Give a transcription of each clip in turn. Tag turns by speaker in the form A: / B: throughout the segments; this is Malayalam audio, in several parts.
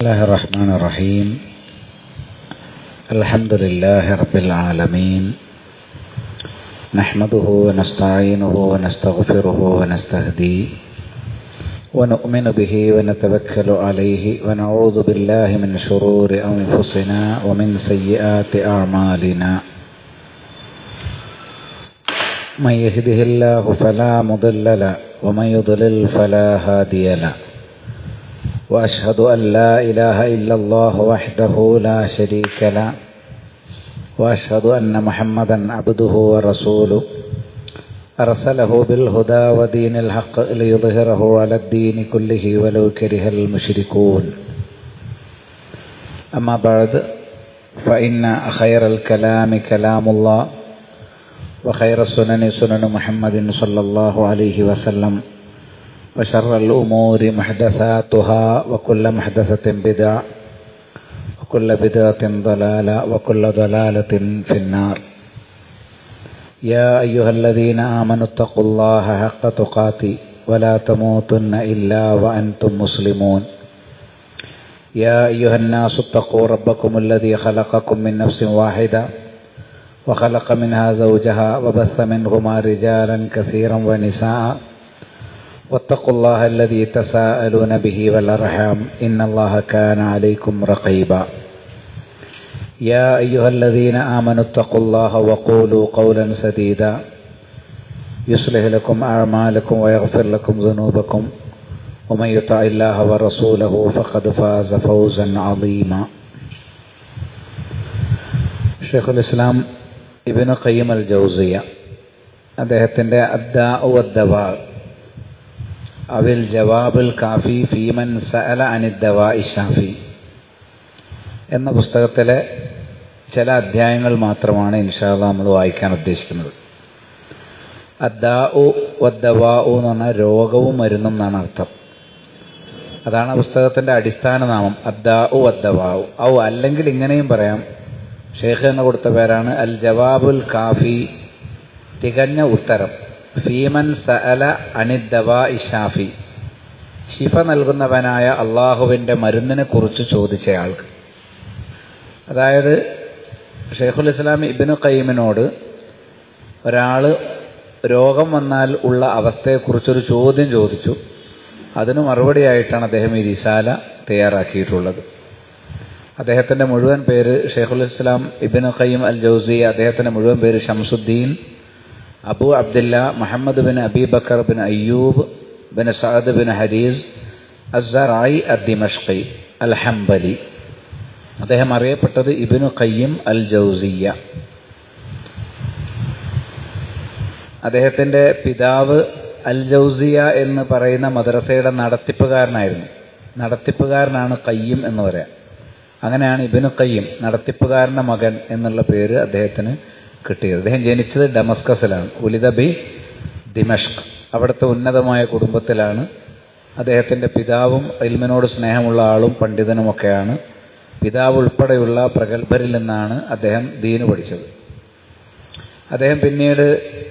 A: بسم الله الرحمن الرحيم. الحمد لله رب العالمين، نحمده ونستعينه ونستغفره ونستهديه ونؤمن به ونتوكل عليه ونعوذ بالله من شرور أنفسنا ومن سيئات أعمالنا. من يهده الله فلا مضل له ومن يضلل فلا هادي له، وأشهد أن لا إله إلا الله وحده لا شريك له، وأشهد أن محمدا عبده ورسوله أرسله بالهدى ودين الحق ليظهره على الدين كله ولو كره المشركون. أما بعد، فإن خير الكلام كلام الله، وخير السنن سنن محمد صلى الله عليه وسلم، وشر الأمور محدثاتها، وكل محدثة بدعة، وكل بدعة ضلالة، وكل ضلالة في النار. يا أيها الذين آمنوا اتقوا الله حق تقاته ولا تموتن إلا وأنتم مسلمون. يا أيها الناس اتقوا ربكم الذي خلقكم من نفس واحدة وخلق منها زوجها وبث منهما رجالا كثيرا ونساء، واتقوا الله الذي تساءلون به والأرحام إن الله كان عليكم رقيبا. يا أيها الذين آمنوا اتقوا الله وقولوا قولا سديدا يصلح لكم أعمالكم ويغفر لكم ذنوبكم، ومن يطع الله ورسوله فقد فاز فوزا عظيما. ഷെയ്ഖുൽ ഇസ്ലാം ഇബ്നു ഖയ്യിം അൽ ജൗസിയ്യ അദ്ദേഹത്തിൻ്റെ അദ്ദാഉ വദ്ദവാ അവിൽ ജവാബുൽ കാഫി ഫീമൻ സഅല അനിദ്ദവാഇ ശാഫി എന്ന പുസ്തകത്തിലെ ചില അധ്യായങ്ങൾ മാത്രമാണ് ഇൻഷാ അല്ലാഹ് നമ്മൾ വായിക്കാൻ ഉദ്ദേശിക്കുന്നത്. അദ്ദാഉ വദ്ദവാഉ എന്ന് പറഞ്ഞാൽ രോഗവും മരുന്നും എന്നാണ് അർത്ഥം. അതാണ് പുസ്തകത്തിൻ്റെ അടിസ്ഥാന നാമം, അദ്ദാഉ വദ്ദവാഉ. അല്ലെങ്കിൽ ഇങ്ങനെയും പറയാം, ഷെയ്ഖ് എന്ന് കൊടുത്ത പേരാണ് അൽ ജവാബുൽ കാഫി, തികഞ്ഞ ഉത്തരം, ഫീമൻ സഅല അനിദ്ദവാഇ ശാഫി, ശിഫ നൽകുന്നവനായ അള്ളാഹുവിൻ്റെ മരുന്നിനെ കുറിച്ച് ചോദിച്ചയാൾക്ക്. അതായത് ഷെയ്ഖുൽ ഇസ്ലാം ഇബ്നു ഖയ്യിമിനോട് ഒരാൾ രോഗം വന്നാൽ ഉള്ള അവസ്ഥയെക്കുറിച്ചൊരു ചോദ്യം ചോദിച്ചു. അതിന് മറുപടിയായിട്ടാണ് അദ്ദേഹം ഈ റിസാല തയ്യാറാക്കിയിട്ടുള്ളത്. അദ്ദേഹത്തിൻ്റെ മുഴുവൻ പേര് ഷെയ്ഖുൽ ഇസ്ലാം ഇബ്നു ഖയ്യിം അൽ ജൗസിയ്യ. അദ്ദേഹത്തിൻ്റെ മുഴുവൻ പേര് ഷംസുദ്ദീൻ അബു അബ്ദുല്ല മുഹമ്മദ് ബിൻ അബി ബക്കർ ബിൻ അയ്യൂബ് ബിൻ സഅദ് ബിൻ ഹരീസ് അസ്സറായി അദ്ദിമഷ്ഖി അൽ ഹംബലി. അദ്ദേഹം അറിയപ്പെട്ടത് ഇബ്നു ഖയ്യിം അൽ ജൗസിയ്യ. അദ്ദേഹത്തിൻ്റെ പിതാവ് അൽ ജൗസിയ എന്ന് പറയുന്ന മദ്രസയുടെ നടത്തിപ്പുകാരനായിരുന്നു. നടത്തിപ്പുകാരനാണ് ഖയ്യിം എന്ന് പറയാം. അങ്ങനെയാണ് ഇബ്നു ഖയ്യിം, നടത്തിപ്പുകാരൻ്റെ മകൻ എന്നുള്ള പേര് അദ്ദേഹത്തിന് കിട്ടിയത്. അദ്ദേഹം ജനിച്ചത് ഡമസ്കസിലാണ്, ഉലിദ ബി ദിമഷ്ക്. അവിടുത്തെ ഉന്നതമായ കുടുംബത്തിലാണ്. അദ്ദേഹത്തിൻ്റെ പിതാവും ഇൽമിനോട് സ്നേഹമുള്ള ആളും പണ്ഡിതനുമൊക്കെയാണ്. പിതാവ് ഉൾപ്പെടെയുള്ള പ്രഗത്ഭരിൽ നിന്നാണ് അദ്ദേഹം ദീന് പഠിച്ചത്. അദ്ദേഹം പിന്നീട്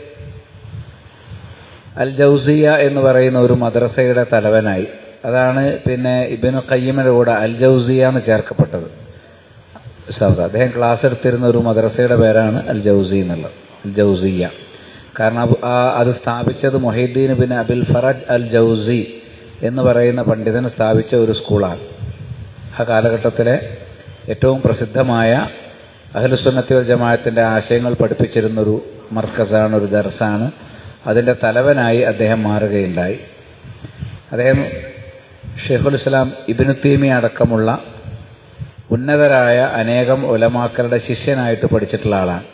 A: അൽ ജൗസിയ എന്ന് പറയുന്ന ഒരു മദ്രസയുടെ തലവനായി. അതാണ് പിന്നെ ഇബ്നു ഖയ്യിമിൻ്റെ കൂടെ അൽ ജൗസിയ എന്ന് ചേർക്കപ്പെട്ടത്. അദ്ദേഹം ക്ലാസ് എടുത്തിരുന്ന ഒരു മദ്രസയുടെ പേരാണ് അൽ ജൗസി എന്നുള്ളത്, അൽ ജൗസിയ. കാരണം അത് സ്ഥാപിച്ചത് മുഹൈദ്ദീൻ ബിൻ അബിൽ ഫറജ് അൽ ജൗസി എന്ന് പറയുന്ന പണ്ഡിതൻ സ്ഥാപിച്ച ഒരു സ്കൂളാണ്. ആ കാലഘട്ടത്തിലെ ഏറ്റവും പ്രസിദ്ധമായ അഹ്ലുസുന്നത്തി വൽ ജമാഅത്തിൻ്റെ ആശയങ്ങൾ പഠിപ്പിച്ചിരുന്നൊരു മർക്കസാണ്, ഒരു ദർസാണ്. അതിൻ്റെ തലവനായി അദ്ദേഹം മാറുകയുണ്ടായി. അദ്ദേഹം ഷെയ്ഖുൽ ഇസ്ലാം ഇബ്നു തൈമിയ്യ അടക്കമുള്ള ഉന്നതരായ അനേകം ഉലമാക്കളുടെ ശിഷ്യനായിട്ട് പഠിച്ചിട്ടുള്ള ആളാണ്.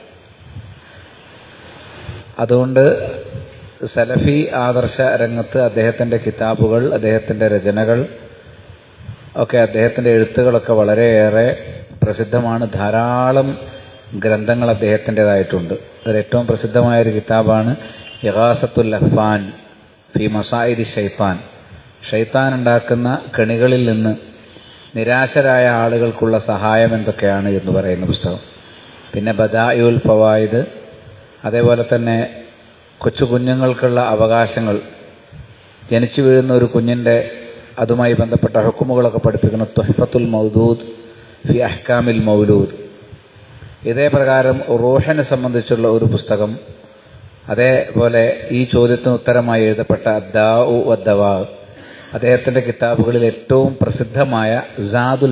A: അതുകൊണ്ട് സലഫി ആദർശ രംഗത്ത് അദ്ദേഹത്തിൻ്റെ കിതാബുകൾ, അദ്ദേഹത്തിൻ്റെ രചനകൾ ഒക്കെ, അദ്ദേഹത്തിൻ്റെ എഴുത്തുകളൊക്കെ വളരെയേറെ പ്രസിദ്ധമാണ്. ധാരാളം ഗ്രന്ഥങ്ങൾ അദ്ദേഹത്തിൻ്റെതായിട്ടുണ്ട്. അതിൽ ഏറ്റവും പ്രസിദ്ധമായൊരു കിതാബാണ് ഇഗാസത്തുൽ ലഹ്ഫാൻ ഫി മസായിദി ഷൈത്താൻ, ഷൈത്താൻ ഉണ്ടാക്കുന്ന കെണികളിൽ നിന്ന് നിരാശരായ ആളുകൾക്കുള്ള സഹായം എന്തൊക്കെയാണ് എന്ന് പറയുന്ന പുസ്തകം. പിന്നെ ബദാഇഉൽ ഫവായിദ്, അതേപോലെ തന്നെ കൊച്ചു കുഞ്ഞുങ്ങൾക്കുള്ള അവകാശങ്ങൾ, ജനിച്ചു വീഴുന്ന ഒരു കുഞ്ഞിൻ്റെ അതുമായി ബന്ധപ്പെട്ട ഹുക്കുമുകളൊക്കെ പഠിപ്പിക്കുന്ന തുഹ്ഫത്തുൽ മൗദൂദ് ഫി അഹ്കാമിൽ മൗലൂദ്. ഇതേ പ്രകാരം റൂഹിനെ സംബന്ധിച്ചുള്ള ഒരു പുസ്തകം, അതേപോലെ ഈ ചോദ്യത്തിന് ഉത്തരമായി എഴുതപ്പെട്ട അദ്ദാഉ വദ്ദവാ, അദ്ദേഹത്തിൻ്റെ കിതാബുകളിൽ ഏറ്റവും പ്രസിദ്ധമായ സാദുൽ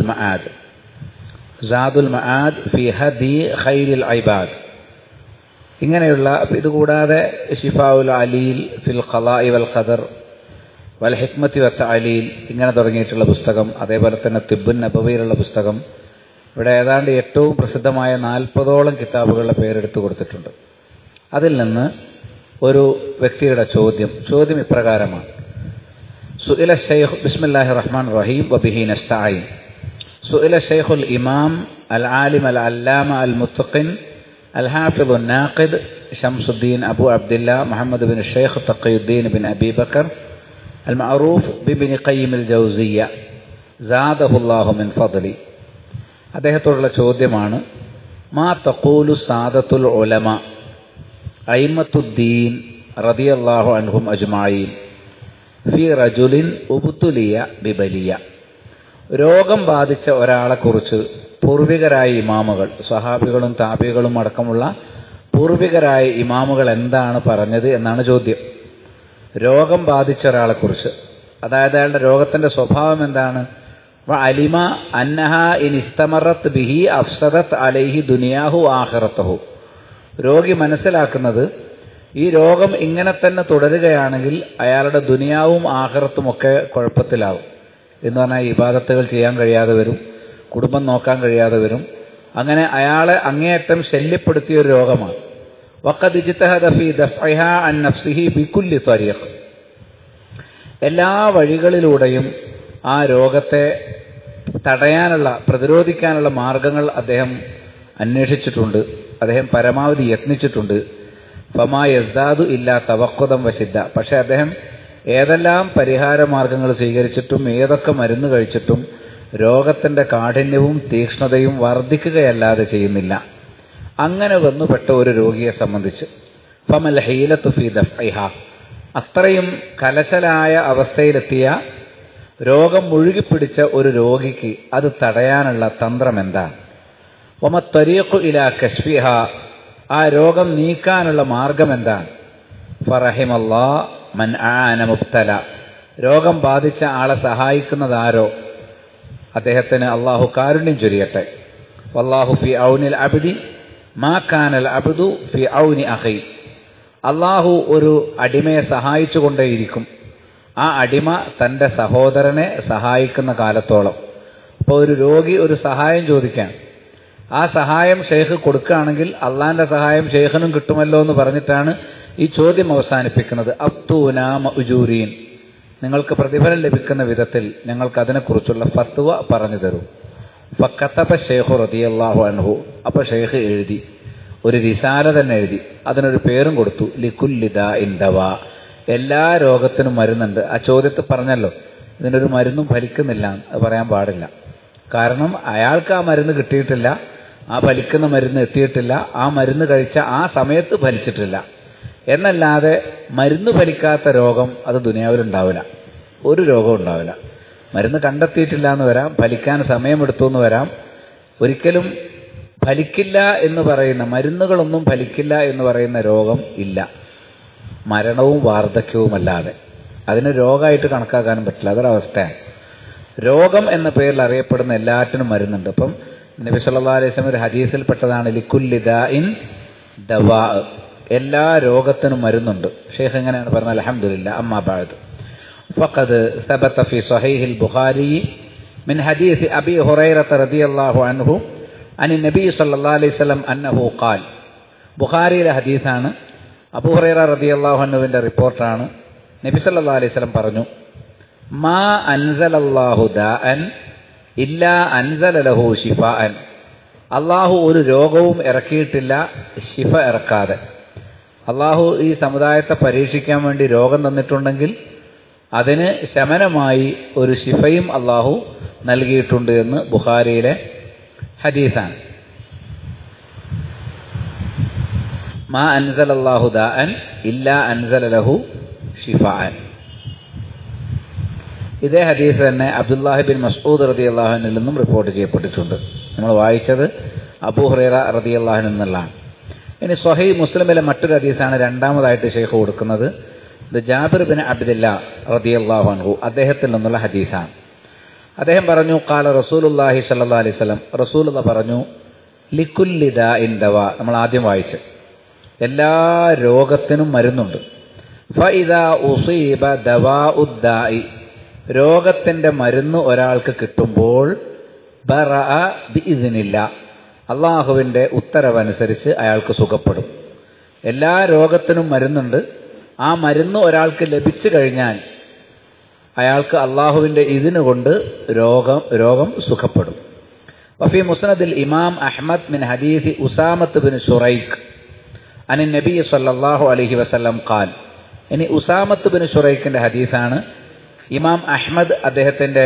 A: മആദ് ഫി ഹദി ഖൈറിൽ ഇബാദ്, ഇങ്ങനെയുള്ള, ഇതുകൂടാതെ ഷിഫാഉൽ അലീൽ ഫിൽ ഖളാഇ വൽ ഖദർ വൽ ഹിക്മത്തി വത്തഅലീൽ, ഇങ്ങനെ തുടങ്ങിയിട്ടുള്ള പുസ്തകം, അതേപോലെ തന്നെ തിബ്ബുൻ നബവിയിലുള്ള പുസ്തകം. ഇവിടെ ഏതാണ്ട് ഏറ്റവും പ്രസിദ്ധമായ 40ഓളം കിതാബുകളുടെ പേരെടുത്തു കൊടുത്തിട്ടുണ്ട്. അതിൽ നിന്ന് ഒരു വ്യക്തിയുടെ ചോദ്യം ഇപ്രകാരമാണ്: സുഇല ശൈഖ്, ബിസ്മില്ലാഹിർ റഹ്മാനിർ റഹീം വബിഹി നസ്തഈൻ, സുഇല ശൈഖുൽ ഇമാം അൽ ആലിം അൽ അല്ലാമ അൽ മുത്തഖിൻ അൽ ഹാഫിദ് അൻ നാഖിദ് ശംസുദ്ദീൻ അബു അബ്ദില്ലാ മുഹമ്മദ് ബിൻ ശൈഖ് തഖിയുദ്ദീൻ ബിൻ അബി ബക്കർ അൽ മഅറൂഫ് ബിബ്ൻ ഖയ്യിം അൽ ജൗസിയ്യ സാദഹുല്ലാഹു മിൻ ഫദ്ലി. അദ്ദേഹത്തോടുള്ള ചോദ്യമാണ്: മാ തഖൂലു സാദത്തുൽ ഉലമ അയിമ്മത്തുദ്ദീൻ റളിയല്ലാഹു അൻഹും അജ്മഈൻ ഫി റജുലിൻ ഉബ്തുലിയ ബിബലിയ. രോഗം ബാധിച്ച ഒരാളെക്കുറിച്ച് പൂർവികരായ ഇമാമുകൾ, സ്വഹാബികളും താബികളും അടക്കമുള്ള പൂർവികരായ ഇമാമുകൾ എന്താണ് പറഞ്ഞത് എന്നാണ് ചോദ്യം. രോഗം ബാധിച്ച ഒരാളെക്കുറിച്ച്, അതായത് അയാളുടെ രോഗത്തിൻ്റെ സ്വഭാവം എന്താണ്? അലിമ അന്നഹ ഇൻ ഇസ്തമറത്ത് ബിഹി അഫ്സദത്ത് അലൈഹി ദുനിയാഹു ആഖിറത്തഹു. രോഗി മനസ്സിലാക്കുന്നത് ഈ രോഗം ഇങ്ങനെ തന്നെ തുടരുകയാണെങ്കിൽ അയാളുടെ ദുനിയാവും ആഖിറത്തും ഒക്കെ കുഴപ്പത്തിലാവും. എന്ന് പറഞ്ഞാൽ ഇബാദത്തുകൾ ചെയ്യാൻ കഴിയാതെ വരും, കുടുംബം നോക്കാൻ കഴിയാതെ വരും. അങ്ങനെ അയാളെ അങ്ങേയറ്റം ശല്യപ്പെടുത്തിയ ഒരു രോഗമാണ്. വഖദ് ഇജ്തഹദ ഫീ ദഫ്ഇഹാ അൻ നഫ്സിഹി ബികുല്ലി ത്വരീഖ്. എല്ലാ വഴികളിലൂടെയും ആ രോഗത്തെ തടയാനുള്ള, പ്രതിരോധിക്കാനുള്ള മാർഗങ്ങൾ അദ്ദേഹം അന്വേഷിച്ചിട്ടുണ്ട്, അദ്ദേഹം പരമാവധി യത്നിച്ചിട്ടുണ്ട്. ഫമാ യസ്ദാദു ഇല്ലാ തവഖുദൻ വശിദ്ദ. പക്ഷെ അദ്ദേഹം ഏതെല്ലാം പരിഹാര മാർഗങ്ങൾ സ്വീകരിച്ചിട്ടും ഏതൊക്കെ മരുന്ന് കഴിച്ചിട്ടും രോഗത്തിൻ്റെ കാഠിന്യവും തീക്ഷ്ണതയും വർദ്ധിക്കുകയല്ലാതെ ചെയ്യുന്നില്ല. അങ്ങനെ വന്നുപെട്ട ഒരു രോഗിയെ സംബന്ധിച്ച് ഫമൽ ഹീലത്തു ഫീ ദഫ്ഇഹാ, അത്രയും കലശലായ അവസ്ഥയിലെത്തിയ, രോഗം മുഴുകിപ്പിടിച്ച ഒരു രോഗിക്ക് അത് തടയാനുള്ള തന്ത്രം എന്താണ്? വമത്വരീഖു ഇലാ കശ്ഫിഹാ, ആ രോഗം നീക്കാനുള്ള മാർഗം എന്താണ്? ഫറഹിമല്ലാഹ് മൻ ആന മുബ്തല, രോഗം ബാധിച്ച ആളെ സഹായിക്കുന്നതാരോ അദ്ദേഹത്തിന് അള്ളാഹു കാരുണ്യം ചൊരിയട്ടെ. വല്ലാഹു ഫി ഔനിൽ അബ്ദി മാ കാനൽ അബ്ദു ഫി ഔനി അഖി. അള്ളാഹു ഒരു അടിമയെ സഹായിച്ചു കൊണ്ടേയിരിക്കും, ആ അടിമ തൻ്റെ സഹോദരനെ സഹായിക്കുന്ന കാലത്തോളം. അപ്പോൾ ഒരു രോഗി ഒരു സഹായം ചോദിക്കാൻ, ആ സഹായം ഷെയ്ഖ് കൊടുക്കുകയാണെങ്കിൽ അള്ളാന്റെ സഹായം ഷെയ്ഖിനും കിട്ടുമല്ലോ എന്ന് പറഞ്ഞിട്ടാണ് ഈ ചോദ്യം അവസാനിപ്പിക്കുന്നത്. അബ്തൂനാ മഅ്ജൂരീൻ, നിങ്ങൾക്ക് പ്രതിഫലം ലഭിക്കുന്ന വിധത്തിൽ ഞങ്ങൾക്ക് അതിനെക്കുറിച്ചുള്ള ഫത്വ പറഞ്ഞു തരൂ. ഫക്കതബ ഷെയ്ഖു റളിയല്ലാഹു അൻഹു, അപ്പോൾ ഷെയ്ഖ് എഴുതി, ഒരു റിസാല തന്നെ എഴുതി, അതിനൊരു പേരും കൊടുത്തു, ലികുല്ലി ദാഇൻ ദവാ, എല്ലാ രോഗത്തിനും മരുന്നുണ്ട്. ആ ചോദ്യത്തിൽ പറഞ്ഞല്ലോ ഇതിനൊരു മരുന്നും ഫലിക്കുന്നില്ല, അത് പറയാൻ പാടില്ല. കാരണം അയാൾക്ക് ആ മരുന്ന് കിട്ടിയിട്ടില്ല, ആ ഫലിക്കുന്ന മരുന്ന് എത്തിയിട്ടില്ല, ആ മരുന്ന് കഴിച്ച ആ സമയത്ത് ഫലിച്ചിട്ടില്ല. എന്നല്ലാതെ മരുന്ന് ഫലിക്കാത്ത രോഗം അത് ദുനിയാവിലുണ്ടാവില്ല, ഒരു രോഗവും ഉണ്ടാവില്ല. മരുന്ന് കണ്ടെത്തിയിട്ടില്ല എന്ന് വരാം, ഫലിക്കാൻ സമയമെടുത്തു എന്ന് വരാം. ഒരിക്കലും ഫലിക്കില്ല എന്ന് പറയുന്ന, മരുന്നുകളൊന്നും ഫലിക്കില്ല എന്ന് പറയുന്ന രോഗം ഇല്ല, മരണവും വാർദ്ധക്യവുമല്ലാതെ. അതിന് രോഗമായിട്ട് കണക്കാക്കാനും പറ്റില്ല, അതൊരവസ്ഥയാണ്. രോഗം എന്ന പേരിൽ അറിയപ്പെടുന്ന എല്ലാറ്റിനും മരുന്നുണ്ട്. ഇപ്പം നബി സല്ലല്ലാഹു അലൈഹി വസല്ലം ഒരു ഹദീസിൽ പെട്ടതാണ് ലികുല്ലി ദാഇൻ ദവാ, എല്ലാ രോഗത്തിനും മരുന്നുണ്ട്. ഷെയ്ഖ് എങ്ങനെയാണ് പറഞ്ഞത്? അൽഹംദുലില്ലാ, അമ്മാ ബഅദ് ഫഖദ് സബത ഫി സ്വഹീഹിൽ ബുഖാരി മിൻ ഹദീസ് അബീ ഹുറൈറ റളിയല്ലാഹു അൻഹു അൻ നബി സല്ലല്ലാഹു അലൈഹി വസല്ലം അന്നഹു ഖാൽ. ബുഖാരിയിലെ ഹദീസാണ്, അബൂ ഹുറൈറ റളിയല്ലാഹു അൻഹുവിന്റെ റിപ്പോർട്ടാണ്. നബി സല്ലല്ലാഹു അലൈഹി വസല്ലം പറഞ്ഞു, മാ അൻസലല്ലാഹു ദാഅൻ ഇല്ലാ അൻസല ലഹു ശിഫാഅൻ. അള്ളാഹു ഒരു രോഗവും ഇറക്കിയിട്ടില്ല ശിഫ ഇറക്കാതെ. അള്ളാഹു ഈ സമുദായത്തെ പരീക്ഷിക്കാൻ വേണ്ടി രോഗം തന്നിട്ടുണ്ടെങ്കിൽ അതിന് ശമനമായി ഒരു ശിഫയും അള്ളാഹു നൽകിയിട്ടുണ്ട് എന്ന് ബുഖാരിയിലെ ഹദീസാണ്. മാ അൻസലല്ലാഹു ദാഅൻ ഇല്ലാ അൻസല ലഹു ശിഫാഅൻ. ഇതേ ഹദീസ് തന്നെ അബ്ദുല്ലാഹി ബിൻ മസ്ഊദ് റളിയല്ലാഹു അൻഹുവിൽ നിന്നും റിപ്പോർട്ട് ചെയ്യപ്പെട്ടിട്ടുണ്ട്. നമ്മൾ വായിച്ചത് അബൂ ഹുറൈറ റളിയല്ലാഹു അൻഹു എന്നുള്ളതാണ്. ഇനി സ്വഹീഹ് മുസ്ലിമിലെ മറ്റൊരു ഹദീസാണ് രണ്ടാമതായിട്ട് ശൈഖ് കൊടുക്കുന്നത്. ഇത് ജാബിർ ബിൻ അബ്ദില്ലാ റളിയല്ലാഹു അൻഹു അദ്ദേഹത്തിൽ നിന്നുള്ള ഹദീസാണ്. അദ്ദേഹം പറഞ്ഞു, ഖാല റസൂലുള്ളാഹി സ്വല്ലല്ലാഹു അലൈഹി വസല്ലം, റസൂലുള്ളാഹി പറഞ്ഞു, ലിക്കുല്ലി ദാഇൻ ദവാ. നമ്മൾ ആദ്യം വായിച്ചു, എല്ലാ രോഗത്തിനും മരുന്നുണ്ട്. ഫഇദാ ഉസീബ ദവാഉദ് ദാഇ, രോഗത്തിന്റെ മരുന്ന് ഒരാൾക്ക് കിട്ടുമ്പോൾ ബറഅ ബിഇസ്നില്ലാ, അള്ളാഹുവിന്റെ ഉത്തരവനുസരിച്ച് അയാൾക്ക് സുഖപ്പെടും. എല്ലാ രോഗത്തിനും മരുന്നുണ്ട്. ആ മരുന്ന് ഒരാൾക്ക് ലഭിച്ചു കഴിഞ്ഞാൽ അയാൾക്ക് അള്ളാഹുവിന്റെ ഇതിന് കൊണ്ട് രോഗം സുഖപ്പെടും. വഫി മുസ്നദിൽ ഇമാം അഹ്മദ് മിൻ ഹദീസ് ഉസാമത്ത് ബിൻ ശുറൈഖ് അൻ നബി സല്ലല്ലാഹു അലൈഹി വസല്ലം ഖാൽ. ഇനി ഉസാമത്ത് ബിൻ ശുറൈഖിന്റെ ഹദീസാണ്. ഇമാം അഹ്മദ് അദ്ദേഹത്തിന്റെ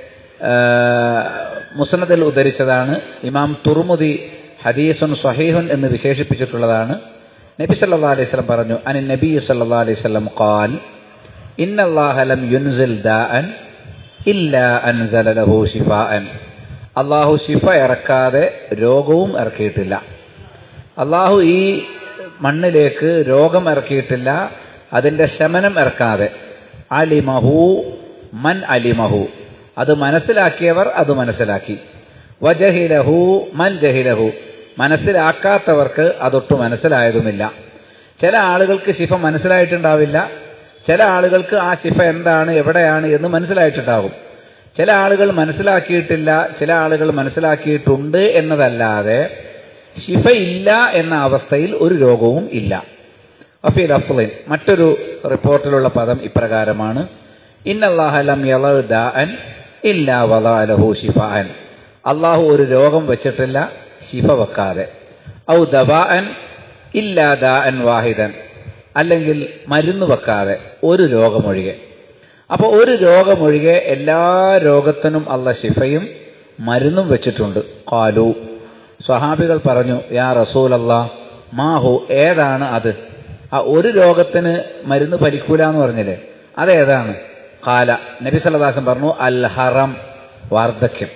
A: മുസ്നദിൽ ഉദ്ധരിച്ചതാണ്. ഇമാം തുർമുദി ഹദീസുൻ സ്വഹീഹുൻ എന്ന് വിശേഷിപ്പിച്ചിട്ടുള്ളതാണ്. നബി സല്ലല്ലാഹു അലൈഹി വസല്ലം പറഞ്ഞു, അൻ നബി സല്ലല്ലാഹു അലൈഹി വസല്ലം ഖാൽ ഇന്നല്ലാഹ ലം യുൻസിൽ ദാഅൻ ഇല്ലാ അൻസല ലഹു ശിഫാഅൻ. അള്ളാഹു ശിഫ ഇറക്കാതെ രോഗവും ഇറക്കിയിട്ടില്ല. അള്ളാഹു ഈ മണ്ണിലേക്ക് രോഗം ഇറക്കിയിട്ടില്ല, അതിന്റെ ശമനം ഇറക്കാതെ. അലിമഹു മൻ അലിമഹു, അത് മനസ്സിലാക്കിയവർ അത് മനസ്സിലാക്കി. വജഹിലഹു മൻ ജഹിലഹു, മനസ്സിലാക്കാത്തവർക്ക് അതൊട്ട് മനസ്സിലായതുമില്ല. ചില ആളുകൾക്ക് ശിഫ മനസ്സിലായിട്ടുണ്ടാവില്ല, ചില ആളുകൾക്ക് ആ ശിഫ എന്താണ് എവിടെയാണ് എന്ന് മനസ്സിലായിട്ടുണ്ടാകും. ചില ആളുകൾ മനസ്സിലാക്കിയിട്ടില്ല, ചില ആളുകൾ മനസ്സിലാക്കിയിട്ടുണ്ട് എന്നതല്ലാതെ ശിഫ ഇല്ല എന്ന അവസ്ഥയിൽ ഒരു രോഗവും ഇല്ല. വഫീ ലഫ്ളിൻ, മറ്റൊരു റിപ്പോർട്ടിലുള്ള പദം ഇപ്രകാരമാണ്, ഇന്നല്ലാഹ ലം യളഉ ദാഅൻ ഇല്ലാ വളഅ ലഹു ശിഫാഅൻ. അള്ളാഹു ഒരു രോഗം വെച്ചിട്ടില്ല ശിഫ വെക്കാതെ. ഔ ദവാഅൻ ഇല്ലാ ദാഅൻ വാഹിദൻ, അല്ലെങ്കിൽ മരുന്ന് വെക്കാതെ ഒരു രോഗമൊഴികെ. അപ്പോൾ ഒരു രോഗമൊഴികെ എല്ലാ രോഗത്തിനും അള്ളാഹ് ശിഫയും മരുന്നും വെച്ചിട്ടുണ്ട്. ഖാലു, സ്വഹാബികൾ പറഞ്ഞു, യാ റസൂലല്ലാഹ് മാഹു, ഏതാണ് അത്? ആ ഒരു രോഗത്തിന് മരുന്ന് ഫലിക്കൂല എന്ന് പറഞ്ഞില്ലേ, അതേതാണ്? ഖാല, നബി സല്ലല്ലാഹു അലൈഹി വസല്ലം പറഞ്ഞു, അൽ ഹറം, വാർദ്ധക്യം.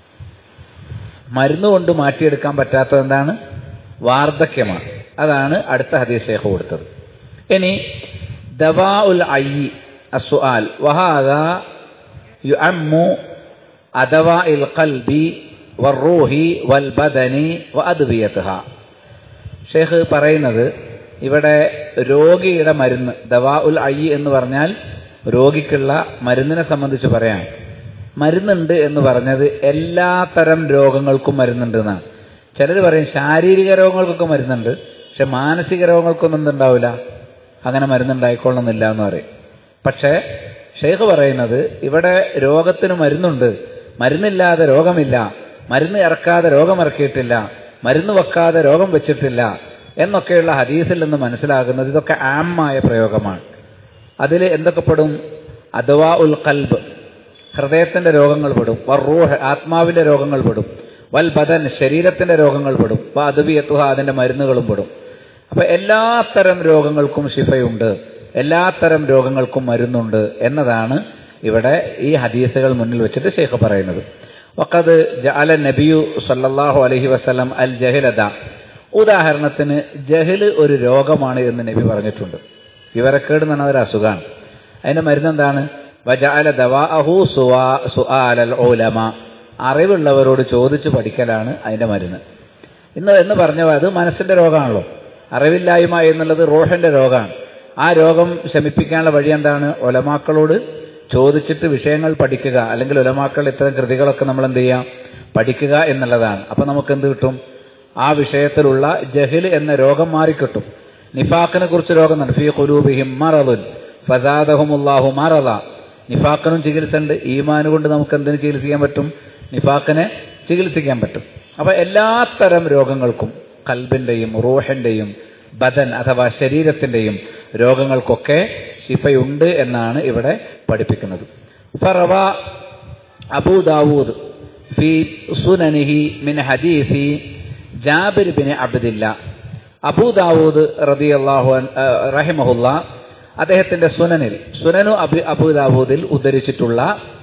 A: മരുന്ന് കൊണ്ട് മാറ്റിയെടുക്കാൻ പറ്റാത്തത് എന്താണ്? വാർദ്ധക്യമാണ്. അതാണ് അടുത്ത ഹദീസ് ശൈഖ് കൊടുത്തത്. ഇനി ദവാഉൽ അയ്യി അസ്സുആൽ വഹാദാ യുഅമ്മു അദവാഇൽ ഖൽബി വറൂഹി വൽ ബദനി വഅദ്വിയതുഹാ. ശൈഖ് പറയുന്നത്, ഇവിടെ രോഗിയുടെ മരുന്ന്, ദവാഉൽ അയ്യി എന്ന് പറഞ്ഞാൽ രോഗിക്കുള്ള മരുന്നിനെ സംബന്ധിച്ച് പറയാം. മരുന്നുണ്ട് എന്ന് പറഞ്ഞത് എല്ലാ തരം രോഗങ്ങൾക്കും മരുന്നുണ്ട് എന്നാണ്. ചിലർ പറയും ശാരീരിക രോഗങ്ങൾക്കൊക്കെ മരുന്നുണ്ട്, പക്ഷെ മാനസിക രോഗങ്ങൾക്കൊന്നും എന്തുണ്ടാവില്ല, അങ്ങനെ മരുന്നുണ്ടായിക്കൊള്ളുന്നില്ല എന്ന് പറയും. പക്ഷേ ഷെയ്ഖ് പറയുന്നത്, ഇവിടെ രോഗത്തിന് മരുന്നുണ്ട്, മരുന്നില്ലാതെ രോഗമില്ല, മരുന്ന് ഇറക്കാതെ രോഗം ഇറക്കിയിട്ടില്ല, മരുന്ന് വെക്കാതെ രോഗം വെച്ചിട്ടില്ല എന്നൊക്കെയുള്ള ഹദീസിൽ നിന്ന് മനസ്സിലാകുന്നത് ഇതൊക്കെ ആമായ പ്രയോഗമാണ്. അതിൽ എന്തൊക്കെ പെടും? അദവാ ഉൽ ഖൽബ്, ഹൃദയത്തിന്റെ രോഗങ്ങൾ പെടും. വറൂഹ്, ആത്മാവിന്റെ രോഗങ്ങൾ പെടും. വൽ ബദൻ, ശരീരത്തിന്റെ രോഗങ്ങൾ പെടും. വഅദ്വിയതുഹ, അതിന്റെ മരുന്നുകളും പെടും. അപ്പൊ എല്ലാത്തരം രോഗങ്ങൾക്കും ശിഫയുണ്ട്, എല്ലാത്തരം രോഗങ്ങൾക്കും മരുന്നുണ്ട് എന്നതാണ് ഇവിടെ ഈ ഹദീസുകൾ മുന്നിൽ വെച്ചിട്ട് ശൈഖ് പറയുന്നത്. വഖദ് ജഅല നബിയു സല്ലല്ലാഹു അലൈഹി വസല്ലം അൽ ജഹലത, ഉദാഹരണത്തിന് ജഹല് ഒരു രോഗമാണ് എന്ന് നബി പറഞ്ഞിട്ടുണ്ട്. വിവരക്കേട് എന്ന് പറഞ്ഞ ഒരു അസുഖമാണ്. അതിന്റെ മരുന്ന് എന്താണ്? വജഅല ദവാഅഹു സുആലൽ ഉലമ, അറിവുള്ളവരോട് ചോദിച്ച് പഠിക്കലാണ് അതിന്റെ മരുന്ന്. എന്ന് പറഞ്ഞാൽ അത് മനസ്സിന്റെ രോഗമാണല്ലോ. അറിവില്ലായ്മ എന്നുള്ളത് റൂഹിന്റെ രോഗമാണ്. ആ രോഗം ശമിപ്പിക്കാനുള്ള വഴി എന്താണ്? ഉലമാക്കളോട് ചോദിച്ചിട്ട് വിഷയങ്ങൾ പഠിക്കുക, അല്ലെങ്കിൽ ഉലമാക്കൾ ഇത്തരം കൃതികളൊക്കെ നമ്മൾ എന്ത് ചെയ്യാം, പഠിക്കുക എന്നുള്ളതാണ്. അപ്പൊ നമുക്ക് എന്ത് കിട്ടും? ആ വിഷയത്തിലുള്ള ജഹല് എന്ന രോഗം മാറിക്കിട്ടും. നിഫാഖിനെ കുറിച്ച് രോഗം ഉണ്ട്, ഫീ ഖുലൂബിഹിം മറദുൻ ഫസാദഹുമുല്ലാഹു മറദ. നിഫാഖിനും ചികിത്സ ഉണ്ട്. ഈമാൻ കൊണ്ട് നമുക്ക് എന്തിനു ചികിത്സിക്കാൻ പറ്റും? നിഫാഖിനെ ചികിത്സിക്കാൻ പറ്റും. അപ്പൊ എല്ലാത്തരം രോഗങ്ങൾക്കും, കൽബിന്റെയും റൂഹിന്റെയും ബദൻ അഥവാ ശരീരത്തിന്റെയും രോഗങ്ങൾക്കൊക്കെ ശിഫയുണ്ട് എന്നാണ് ഇവിടെ പഠിപ്പിക്കുന്നത്. ഫറവ അബൂ ദാവൂദ് ഫീ സുനനിഹി മിൻ ഹദീസി ജാബിർ ബിൻ അബ്ദില്ല. അബൂ ദാവൂദ് റളിയല്ലാഹു റഹിമഹുല്ലാ അദ്ദേഹത്തിന്റെ സുനനു അബൂദാവൂദിൽ ഉദ്ധരിച്ചിട്ടുള്ള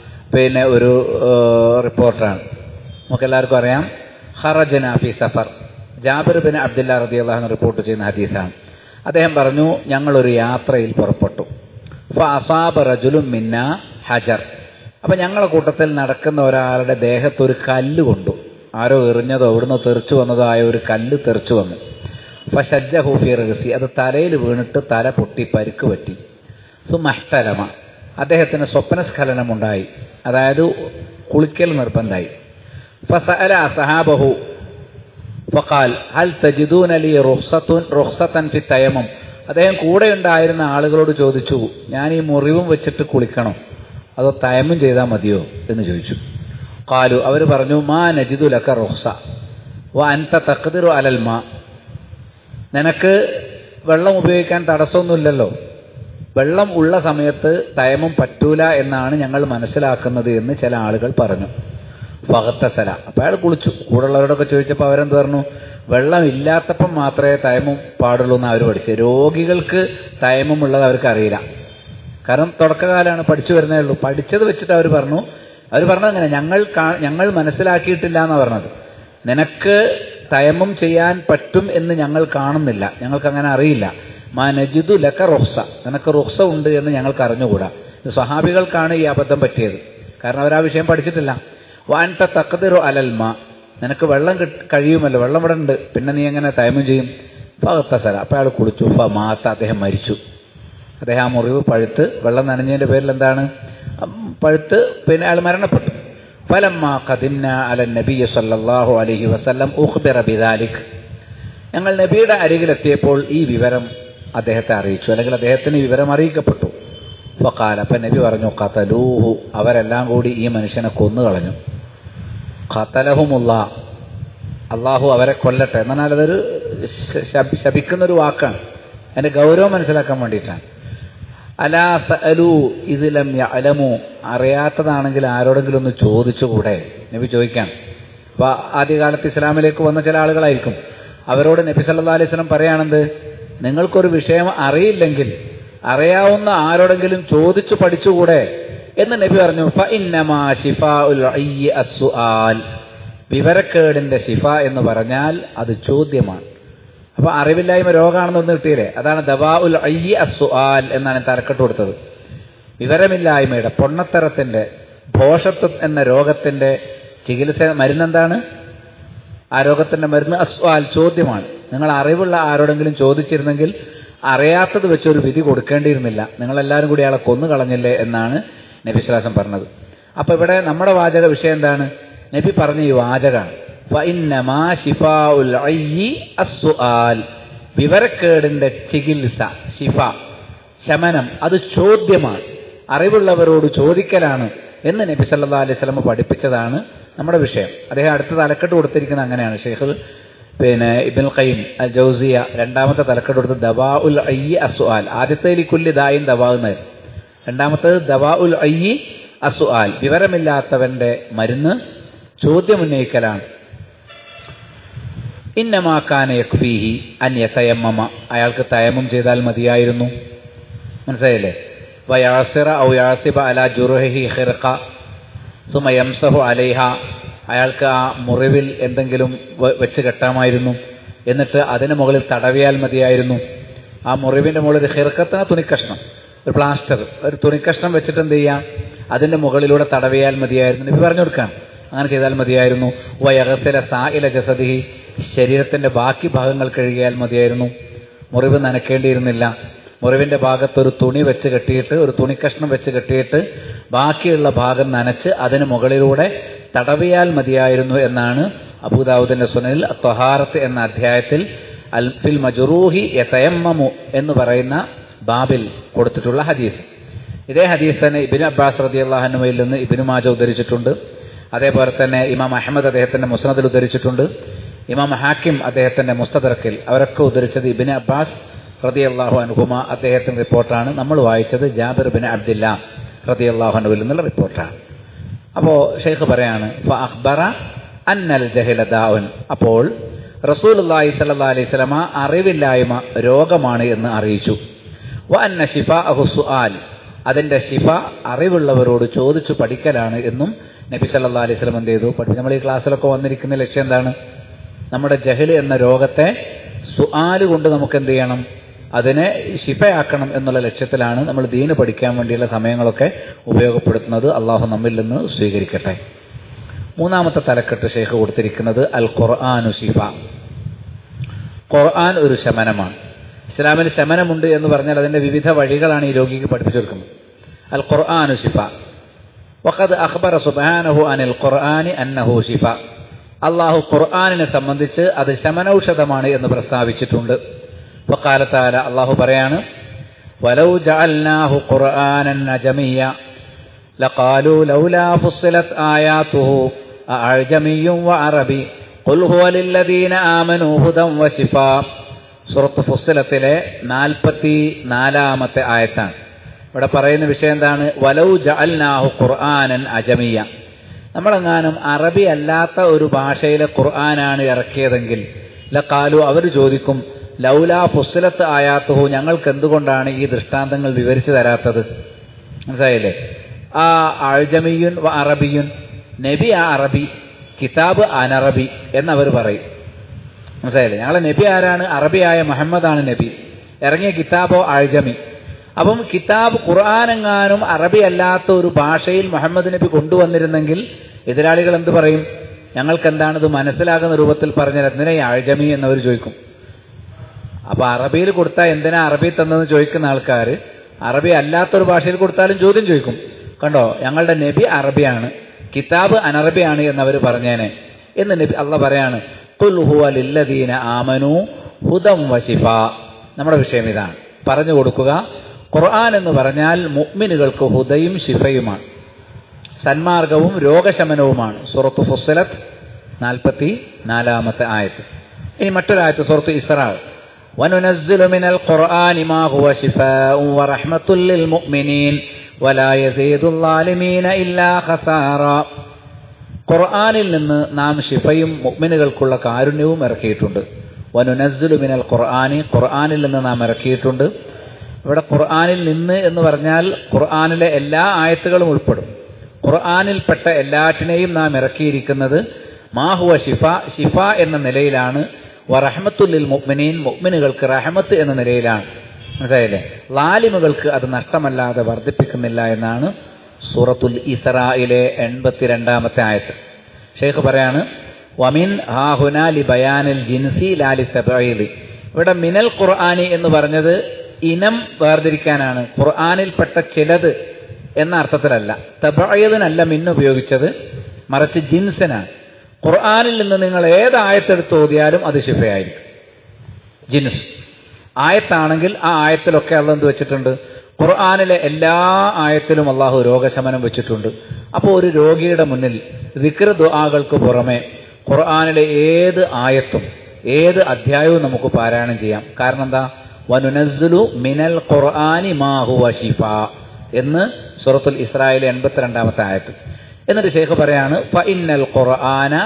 A: ഒരു റിപ്പോർട്ടാണ്. നമുക്കെല്ലാവർക്കും അറിയാം, ഖറജന ഫി സഫർ, ജാബിർ ബിൻ അബ്ദുല്ലാ റളിയല്ലാഹു അൻഹു റിപ്പോർട്ട് ചെയ്യുന്ന ഹദീസാണ്. അദ്ദേഹം പറഞ്ഞു, ഞങ്ങളൊരു യാത്രയിൽ പുറപ്പെട്ടു. ഫഅസാബ റജുലുൻ മിന്നാ ഹജർ. അപ്പൊ ഞങ്ങളുടെ കൂട്ടത്തിൽ നടക്കുന്ന ഒരാളുടെ ദേഹത്ത് ഒരു കല്ല് കൊണ്ടു. ആരോ എറിഞ്ഞതോ എവിടുന്നോ തെറിച്ചു വന്നതോ ആയ ഒരു കല്ല് തെറിച്ചു വന്നു. ഫശജ്ജഹു ഫീ റഅസി, അത് തലയിൽ വീണിട്ട് തല പൊട്ടി പരിക്ക് പറ്റി. സുമഹ്തലമ, അദ്ദേഹത്തിന് സ്വപ്നസ്ഖലനം ഉണ്ടായി, അതായത് കുളിക്കൽ നിർബന്ധമായി. ഫസഅല അസ്ഹാബഹു ഫഖാൽ ഹൽ തജിദൂന ലി റുഖ്സതൻ ഫി തയമ്മം. അദ്ദേഹം കൂടെ ഉണ്ടായിരുന്ന ആളുകളോട് ചോദിച്ചു, ഞാൻ ഈ മുറിവും വെച്ചിട്ട് കുളിക്കണോ അതോ തയമ്മും ചെയ്താൽ മതിയോ എന്ന് ചോദിച്ചു. ഖാലു, അവർ പറഞ്ഞു, മാ നജിദു ലക റുഖ്സ വ അൻത തഖ്ദിറു അലൽ മാ. നിനക്ക് വെള്ളം ഉപയോഗിക്കാൻ തടസ്സമൊന്നുമില്ലല്ലോ, വെള്ളം ഉള്ള സമയത്ത് തയമ്മും പറ്റൂല എന്നാണ് ഞങ്ങൾ മനസ്സിലാക്കുന്നത് എന്ന് ചില ആളുകൾ പറഞ്ഞു. ഫഗത്തസല, അപ്പോൾ അയാൾ കുളിച്ചു. കൂടെയുള്ളവരോടൊക്കെ ചോദിച്ചപ്പോൾ അവരെന്ത് പറഞ്ഞു, വെള്ളം ഇല്ലാത്തപ്പം മാത്രമേ തയമ്മും പാടുള്ളൂ എന്ന് അവർ പഠിച്ചു. രോഗികൾക്ക് തയമ്മും ഉള്ളത് അവർക്ക് അറിയില്ല, കാരണം തുടക്കകാലമാണ്, പഠിച്ചു വരുന്നേ ഉള്ളൂ. പഠിച്ചത് വെച്ചിട്ട് അവർ പറഞ്ഞത് അങ്ങനെ, ഞങ്ങൾ മനസ്സിലാക്കിയിട്ടില്ല എന്നാണ് പറഞ്ഞത്. നിനക്ക് തയമ്മും ചെയ്യാൻ പറ്റും എന്ന് ഞങ്ങൾ കാണുന്നില്ല, ഞങ്ങൾക്ക് അങ്ങനെ അറിയില്ല. മാ നജിദു ലക റുഖ്സ, നിനക്ക് റുഖ്സ ഉണ്ട് എന്ന് ഞങ്ങൾക്ക് അറിഞ്ഞുകൂടാ. സ്വഹാബികൾക്കാണ് ഈ അബദ്ധം പറ്റിയത്, കാരണം അവർ ആ വിഷയം പഠിച്ചിട്ടില്ല. വഅൻത തഖ്ദിറു അലൽ മാ, നിനക്ക് വെള്ളം കഴിയുമല്ലോ, വെള്ളം ഇവിടെ ഉണ്ട്, പിന്നെ നീ എങ്ങനെ തയമ്മും ചെയ്യും? ഫഗത്തസല, അപ്പോൾ അയാൾ കുളിച്ചു. ഫമാത്ത, അദ്ദേഹം മരിച്ചു. അദ്ദേഹം ആ മുറിവ് പഴുത്ത്, വെള്ളം നനഞ്ഞതിൻ്റെ പേരിൽ എന്താണ് പഴുത്ത്, പിന്നെ അയാൾ മരണപ്പെട്ടു. ഫലമ്മ ഖദിംന അലൻ നബിയ്യ സല്ലല്ലാഹു അലൈഹി വസല്ലം ഉഖ്ബിറ ബിദാലിക്. ഞങ്ങൾ നബിയുടെ അരികിലെത്തിയപ്പോൾ ഈ വിവരം അദ്ദേഹത്തെ അറിയിച്ചു, അല്ലെങ്കിൽ അദ്ദേഹത്തിന് ഈ വിവരം അറിയിക്കപ്പെട്ടു. ഫഖാല, അപ്പം നബി പറഞ്ഞു, ഖതലൂഹു, അവരെല്ലാം കൂടി ഈ മനുഷ്യനെ കൊന്നുകളഞ്ഞു. ഖതലഹുമുല്ലാ, അള്ളാഹു അവരെ കൊല്ലട്ടെ. എന്നാൽ അതൊരു ശപിക്കുന്നൊരു വാക്കാണ്, അതിൻ്റെ ഗൗരവം മനസ്സിലാക്കാൻ വേണ്ടിയിട്ടാണ്. അലാ സഅലു ഇദ് ലം യഅലമു, അറിയാത്തതാണെങ്കിൽ ആരോടെങ്കിലും ഒന്ന് ചോദിച്ചുകൂടെ? നബി ചോദിക്കാൻ. അപ്പോൾ ആദ്യകാലത്ത് ഇസ്ലാമിലേക്ക് വന്ന ചില ആളുകളായിരിക്കും, അവരോട് നബി സല്ലല്ലാഹു അലൈഹി വസല്ലം പറയാണെന്ത്, നിങ്ങൾക്കൊരു വിഷയം അറിയില്ലെങ്കിൽ അറിയാവുന്ന ആരോടെങ്കിലും ചോദിച്ചു പഠിച്ചുകൂടെ എന്ന് നബി പറഞ്ഞു. ഫഇന്നമാ ശിഫാഉൽ അയ്യി അസ്സുആൽ, വിവരക്കേടിന്റെ ശിഫ എന്ന് പറഞ്ഞാൽ അത് ചോദ്യമാണ്. അപ്പൊ അറിവില്ലായ്മ രോഗമാണെന്നൊന്ന് കിട്ടിയില്ലേ, അതാണ് ദവാഉൽ അയ്യി അസ്സുആൽ എന്നാണ് തലക്കെട്ട് കൊടുത്തത്. വിവരമില്ലായ്മയുടെ, പൊണ്ണത്തരത്തിന്റെ, ഭോഷത്വം എന്ന രോഗത്തിന്റെ ചികിത്സ മരുന്നെന്താണ്? ആ രോഗത്തിന്റെ മരുന്ന് അസ്സുആൽ, ചോദ്യമാണ്. നിങ്ങൾ അറിവുള്ള ആരോടെങ്കിലും ചോദിച്ചിരുന്നെങ്കിൽ അറിയാത്തത് വെച്ചൊരു വിധി കൊടുക്കേണ്ടിയിരുന്നില്ല, നിങ്ങളെല്ലാവരും കൂടി അയാളെ കൊന്നു കളഞ്ഞില്ലേ എന്നാണ് നബി സ്വല്ലല്ലാഹു അലൈഹി വസല്ലം പറഞ്ഞത്. അപ്പൊ ഇവിടെ നമ്മുടെ വാചക വിഷയം എന്താണ്? നബി പറഞ്ഞ ഈ വാചകമാണ്, ഫഇന്നമാ ശിഫാഉൽ അയ്യി അസ്സുആൽ, വിവരക്കേടിന്റെ ചികിത്സ, ശിഫ, ശമനം, അത് ചോദ്യമാണ്, അറിവുള്ളവരോട് ചോദിക്കലാണ് എന്ന് നബി സല്ലല്ലാഹു അലൈഹി വസല്ലം പഠിപ്പിച്ചതാണ് നമ്മുടെ വിഷയം. അദ്ദേഹം അടുത്ത തലക്കെട്ട് കൊടുത്തിരിക്കുന്നത് അങ്ങനെയാണ്. ഷെയ്ഖ് ഇബ്നുൽ ഖയ്യിം അൽ ജൗസിയ രണ്ടാമത്തെ തലക്കെട്ട് കൊടുത്ത് ദവാഉൽ അയ്യി അസ്സുആൽ. ആദ്യത്തേൽ കുല്ലി ദായിൻ ദവാന്ന്, രണ്ടാമത്തേത് ദവാഉൽ അയ്യി അസ്സുആൽ, വിവരമില്ലാത്തവന്റെ മരുന്ന് ചോദ്യമുന്നയിക്കലാണ്. ഇന്നമാ കാന യക്ഫീഹി അൻ യതയമ്മമ, അയാൾക്ക് തയമ്മും ചെയ്താൽ മതിയായിരുന്നു. മനസ്സിലായില്ലേ? വയാസിറ ഔ യാസിബ അലാ ജുറുഹിഹി ഖിർഖ സുമ യംസഹു അലൈഹ, അയാൾക്ക് ആ മുറിവിൽ എന്തെങ്കിലും വെച്ച് കെട്ടാമായിരുന്നു, എന്നിട്ട് അതിന് മുകളിൽ തടവിയാൽ മതിയായിരുന്നു. ആ മുറിവിൻ്റെ മുകളിൽ ഖിർഖത്തിന് തുണിക്കഷ്ണം, ഒരു പ്ലാസ്റ്റർ, ഒരു തുണിക്കഷ്ണം വെച്ചിട്ട് എന്ത് ചെയ്യാം, അതിൻ്റെ മുകളിലൂടെ തടവിയാൽ മതിയായിരുന്നു. നബി പറഞ്ഞു കൊടുക്കാം, അങ്ങനെ ചെയ്താൽ മതിയായിരുന്നു. വയഗസില സായില ജസദിഹി, ശരീരത്തിൻ്റെ ബാക്കി ഭാഗങ്ങൾ കഴുകിയാൽ മതിയായിരുന്നു, മുറിവ് നനയ്ക്കേണ്ടിയിരുന്നില്ല. മുറിവിൻ്റെ ഭാഗത്തൊരു തുണി വെച്ച് കെട്ടിയിട്ട്, ഒരു തുണിക്കഷ്ണം വെച്ച് കെട്ടിയിട്ട് ബാക്കിയുള്ള ഭാഗം നനച്ച് അതിന് മുകളിലൂടെ തടവിയാൽ മതിയായിരുന്നു എന്നാണ് അബൂദാവൂദിന്റെ സുനനിൽ ത്വഹാറത്ത് എന്ന അധ്യായത്തിൽ അൽ ഫിൽ മജ്റൂഹി യതയമ്മമു എന്ന് പറയുന്ന ബാബിൽ കൊടുത്തിട്ടുള്ള ഹദീസ്. ഇതേ ഹദീസ് തന്നെ ഇബ്നു അബ്ബാസ് റളിയല്ലാഹു അൻഹുവിൽ നിന്ന് ഇബ്നു മാജ ഉദ്ധരിച്ചിട്ടുണ്ട്. അതേപോലെ തന്നെ ഇമാം അഹ്മദ് അദ്ദേഹത്തിന്റെ മുസ്നദിൽ ഉദ്ധരിച്ചിട്ടുണ്ട്. ഇമാം ഹാക്കിം അദ്ദേഹത്തിന്റെ മുസ്തദറക്കിൽ, അവരൊക്കെ ഉദ്ധരിച്ചത് ഇബ്നു അബ്ബാസ് റളിയല്ലാഹു അൻഹുമ അദ്ദേഹത്തിന്റെ റിപ്പോർട്ടാണ്. നമ്മൾ വായിച്ചത് ജാബിർ ബിൻ അബ്ദില്ല റളിയല്ലാഹു അൻഹുവിൽ നിന്നുള്ള റിപ്പോർട്ടാണ്. അപ്പോൾ ഷെയ്ഖ് പറയാണ്, ഫഅഖ്ബറ അന്നൽ ജഹല ദാഉൻ, അപ്പോൾ റസൂലുള്ളാഹി സ്വല്ലല്ലാഹു അലൈഹി വസല്ലമ അറിവില്ലായ്മ രോഗമാണ് എന്ന് അറിയിച്ചു. വ അന്ന ശിഫാഅഹു സുആൽ, അതിന്റെ ശിഫ അറിവുള്ളവരോട് ചോദിച്ചു പഠിക്കലാണ് എന്നും നബി സല്ലല്ലാഹു അലൈഹി വസല്ലം എന്ത് ചെയ്തു പഠിച്ചു. നമ്മൾ ഈ ക്ലാസ്സിലൊക്കെ വന്നിരിക്കുന്ന ലക്ഷ്യം എന്താണ്? നമ്മുടെ ജഹൽ എന്ന രോഗത്തെ സുആല് കൊണ്ട് നമുക്ക് എന്ത് ചെയ്യണം? അതിനെ ശിഫയാക്കണം എന്നുള്ള ലക്ഷ്യത്തിലാണ് നമ്മൾ ദീന് പഠിക്കാൻ വേണ്ടിയുള്ള സമയങ്ങളൊക്കെ ഉപയോഗപ്പെടുത്തുന്നത്. അള്ളാഹു നമ്മിൽ നിന്ന് സ്വീകരിക്കട്ടെ. മൂന്നാമത്തെ തലക്കെട്ട് ഷെയ്ഖ് കൊടുത്തിരിക്കുന്നത് അൽ ഖുർആനു ശിഫ. ഖുർആൻ ഒരു ശമനമാണ്. ഇസ്ലാമിൽ ശമനമുണ്ട് എന്ന് പറഞ്ഞാൽ അതിന്റെ വിവിധ വഴികളാണ് ഈ രോഗിക്ക് പഠിപ്പിച്ചു കൊടുക്കുന്നത്. അൽ ഖുർആനു ശിഫ. വഖദ് അഖ്ബറ സുബ്ഹാനഹു അനിൽ ഖുർആനി അന്നഹു ശിഫ. അള്ളാഹു ഖുർആനിനെ സംബന്ധിച്ച് അത് ശമനൌഷധമാണ് എന്ന് പ്രസ്താവിച്ചിട്ടുണ്ട്. വഖാല തആല, അള്ളാഹു പറയാണ്, വലൗ ജഅൽനാഹു ഖുർആനൻ അജമിയ്യ ലഖാലൂ ലൗലാ ഫുസ്സിലത് ആയാതുഹു അഅജമിയ്യുൻ വഅറബി ഖുൽ ഹുവ ലില്ലദീന ആമനൂ ഹുദൻ വശിഫാ. സൂറത്ത് ഫുസ്സിലത്തിലെ 44-ാമത്തെ ആയത്താണ്. ഇവിടെ പറയുന്ന വിഷയം എന്താണ്? വലൗ ജഅൽനാഹു ഖുർആനൻ അജമിയ്യ, നമ്മളെങ്ങാനും അറബി അല്ലാത്ത ഒരു ഭാഷയിലെ ഖുർആനാണ് ഇറക്കിയതെങ്കിൽ ലഖാലു, അവർ ചോദിക്കും, ലൗലാ ഫുസ്സിലത്ത് ആയാത്തുഹു, ഞങ്ങൾക്ക് എന്തുകൊണ്ടാണ് ഈ ദൃഷ്ടാന്തങ്ങൾ വിവരിച്ചു തരാത്തത്? മനസ്സിലായില്ലേ? ആ അഅജമിയുൻ വ അറബിയുൻ, നബി ആ അറബി, കിതാബ് അനറബി എന്നവർ പറയും. മനസ്സിലായില്ലേ? ഞങ്ങളെ നബി ആരാണ്? അറബിയായ മുഹമ്മദാണ് നബി, ഇറങ്ങിയ കിതാബോ അഅജമി. അപ്പം കിതാബ് ഖുർആനെങ്ങാനും അറബി അല്ലാത്ത ഒരു ഭാഷയിൽ മുഹമ്മദ് നബി കൊണ്ടുവന്നിരുന്നെങ്കിൽ എതിരാളികൾ എന്ത് പറയും? ഞങ്ങൾക്ക് എന്താണിത് മനസ്സിലാകുന്ന രൂപത്തിൽ പറഞ്ഞാൽ എന്തിനാ ഈ അഅജമി എന്നവർ ചോദിക്കും. അപ്പൊ അറബിയിൽ കൊടുത്താൽ എന്തിനാ അറബി തന്നെന്ന് ചോദിക്കുന്ന ആൾക്കാർ അറബി അല്ലാത്തൊരു ഭാഷയിൽ കൊടുത്താലും ചോദ്യം ചോദിക്കും. കണ്ടോ, ഞങ്ങളുടെ നബി അറബിയാണ്, കിതാബ് അനറബിയാണ് എന്നവർ പറഞ്ഞേനെ എന്ന് നബി അള്ളാഹ് പറയാണ്, ഖുൽ ഹുവ ലില്ലദീന ആമനൂ ഹുദൻ വശിഫാ. നമ്മുടെ വിഷയം ഇതാണ്, പറഞ്ഞു കൊടുക്കുക, ഖുർആൻ എന്ന് പറഞ്ഞാൽ മുഅ്മിനുകൾക്ക് ഹുദയും ശിഫയുമാണ്, സന്മാർഗവും രോഗശമനവുമാണ്. സൂറത്ത് ഫുസ്സിലത്ത് 44-ാമത്തെ ആയത്ത്. ഇനി മറ്റൊരായത്ത് സൂറത്ത് ഇസ്റാ, വനുനസ്സിലു മിനൽ ഖുർആനി മാ ഹുവ ശിഫാഉൻ വറഹ്മത്തുൽ ലിൽ മുഅ്മിനീൻ വലാ യസീദുൽ ളാലിമീന ഇല്ലാ ഖസാറ. ഖുർആനിൽ നിന്ന് നാം ശിഫയും മുഅ്മിനുകൾക്കുള്ള കാരുണ്യവും ഇറക്കിയിട്ടുണ്ട്. വനുനസ്സിലു മിനൽ ഖുർആനി, ഖുർആനിൽ നിന്ന് നാം ഇറക്കിയിട്ടുണ്ട്. ഇവിടെ ഖുർആനിൽ നിന്ന് എന്ന് പറഞ്ഞാൽ ഖുർആനിലെ എല്ലാ ആയത്തുകളും ഉൾപ്പെടും. ഖുർആനിൽപ്പെട്ട എല്ലാറ്റിനെയും നാം ഇറക്കിയിരിക്കുന്നത് മാഹുവ ശിഫ, ശിഫ എന്ന നിലയിലാണ്. വറഹ്മത്തുൽ ലിൽ മുഅ്മിനീൻ, മുഅ്മിനുകൾക്ക് റഹ്മത്ത് എന്ന നിലയിലാണ്. മനസ്സിലായില്ലേ? ലാലിമുകൾക്ക് അത് നഷ്ടമല്ലാതെ വർദ്ധിപ്പിക്കുന്നില്ല എന്നാണ് സൂറത്തുൽ ഇസ്റായിലെ 82-ാമത്തെ ആയത്ത്. ഷെയ്ഖ് പറയാണ്, വമിൻ ഹാഹുനാ ലി ബയാനിൽ ജിൻസി ലാലി തബഈദ്. ഇവിടെ മിനൽ ഖുർആനി എന്ന് പറഞ്ഞത് ഇനം വേർതിരിക്കാനാണ്, ഖുർആനിൽപ്പെട്ട ചിലത് എന്ന അർത്ഥത്തിലല്ല. തബഈദിനല്ല മിൻ ഉപയോഗിച്ചത്, മറിച്ച് ജിൻസിനാണ്. ഖുർആനിൽ നിന്ന് നിങ്ങൾ ഏത് ആയത്തെടുത്ത് ഓതിയാലും അത് ശിഫയായിരിക്കും. ജിൻസ് ആയത്താണെങ്കിൽ ആ ആയത്തിലൊക്കെ അള്ളാഹ് എന്ത് വെച്ചിട്ടുണ്ട്? ഖുർആനിലെ എല്ലാ ആയത്തിലും അള്ളാഹു രോഗശമനം വെച്ചിട്ടുണ്ട്. അപ്പോൾ ഒരു രോഗിയുടെ മുന്നിൽ ദിക്ർ ദുആകൾക്ക് പുറമെ ഖുർആനിലെ ഏത് ആയത്തും ഏത് അധ്യായവും നമുക്ക് പാരായണം ചെയ്യാം. കാരണം എന്താ? വനുനസ്സിലു മിനൽ ഖുർആനി മാ ഹുവ ശിഫാ എന്ന് സൂറത്തുൽ ഇസ്റായിലെ 82-ാമത്തെ ആയത്ത്. എന്നിട്ട് ശൈഖ് പറയാണ്, ഫഇന്നൽ ഖുർആന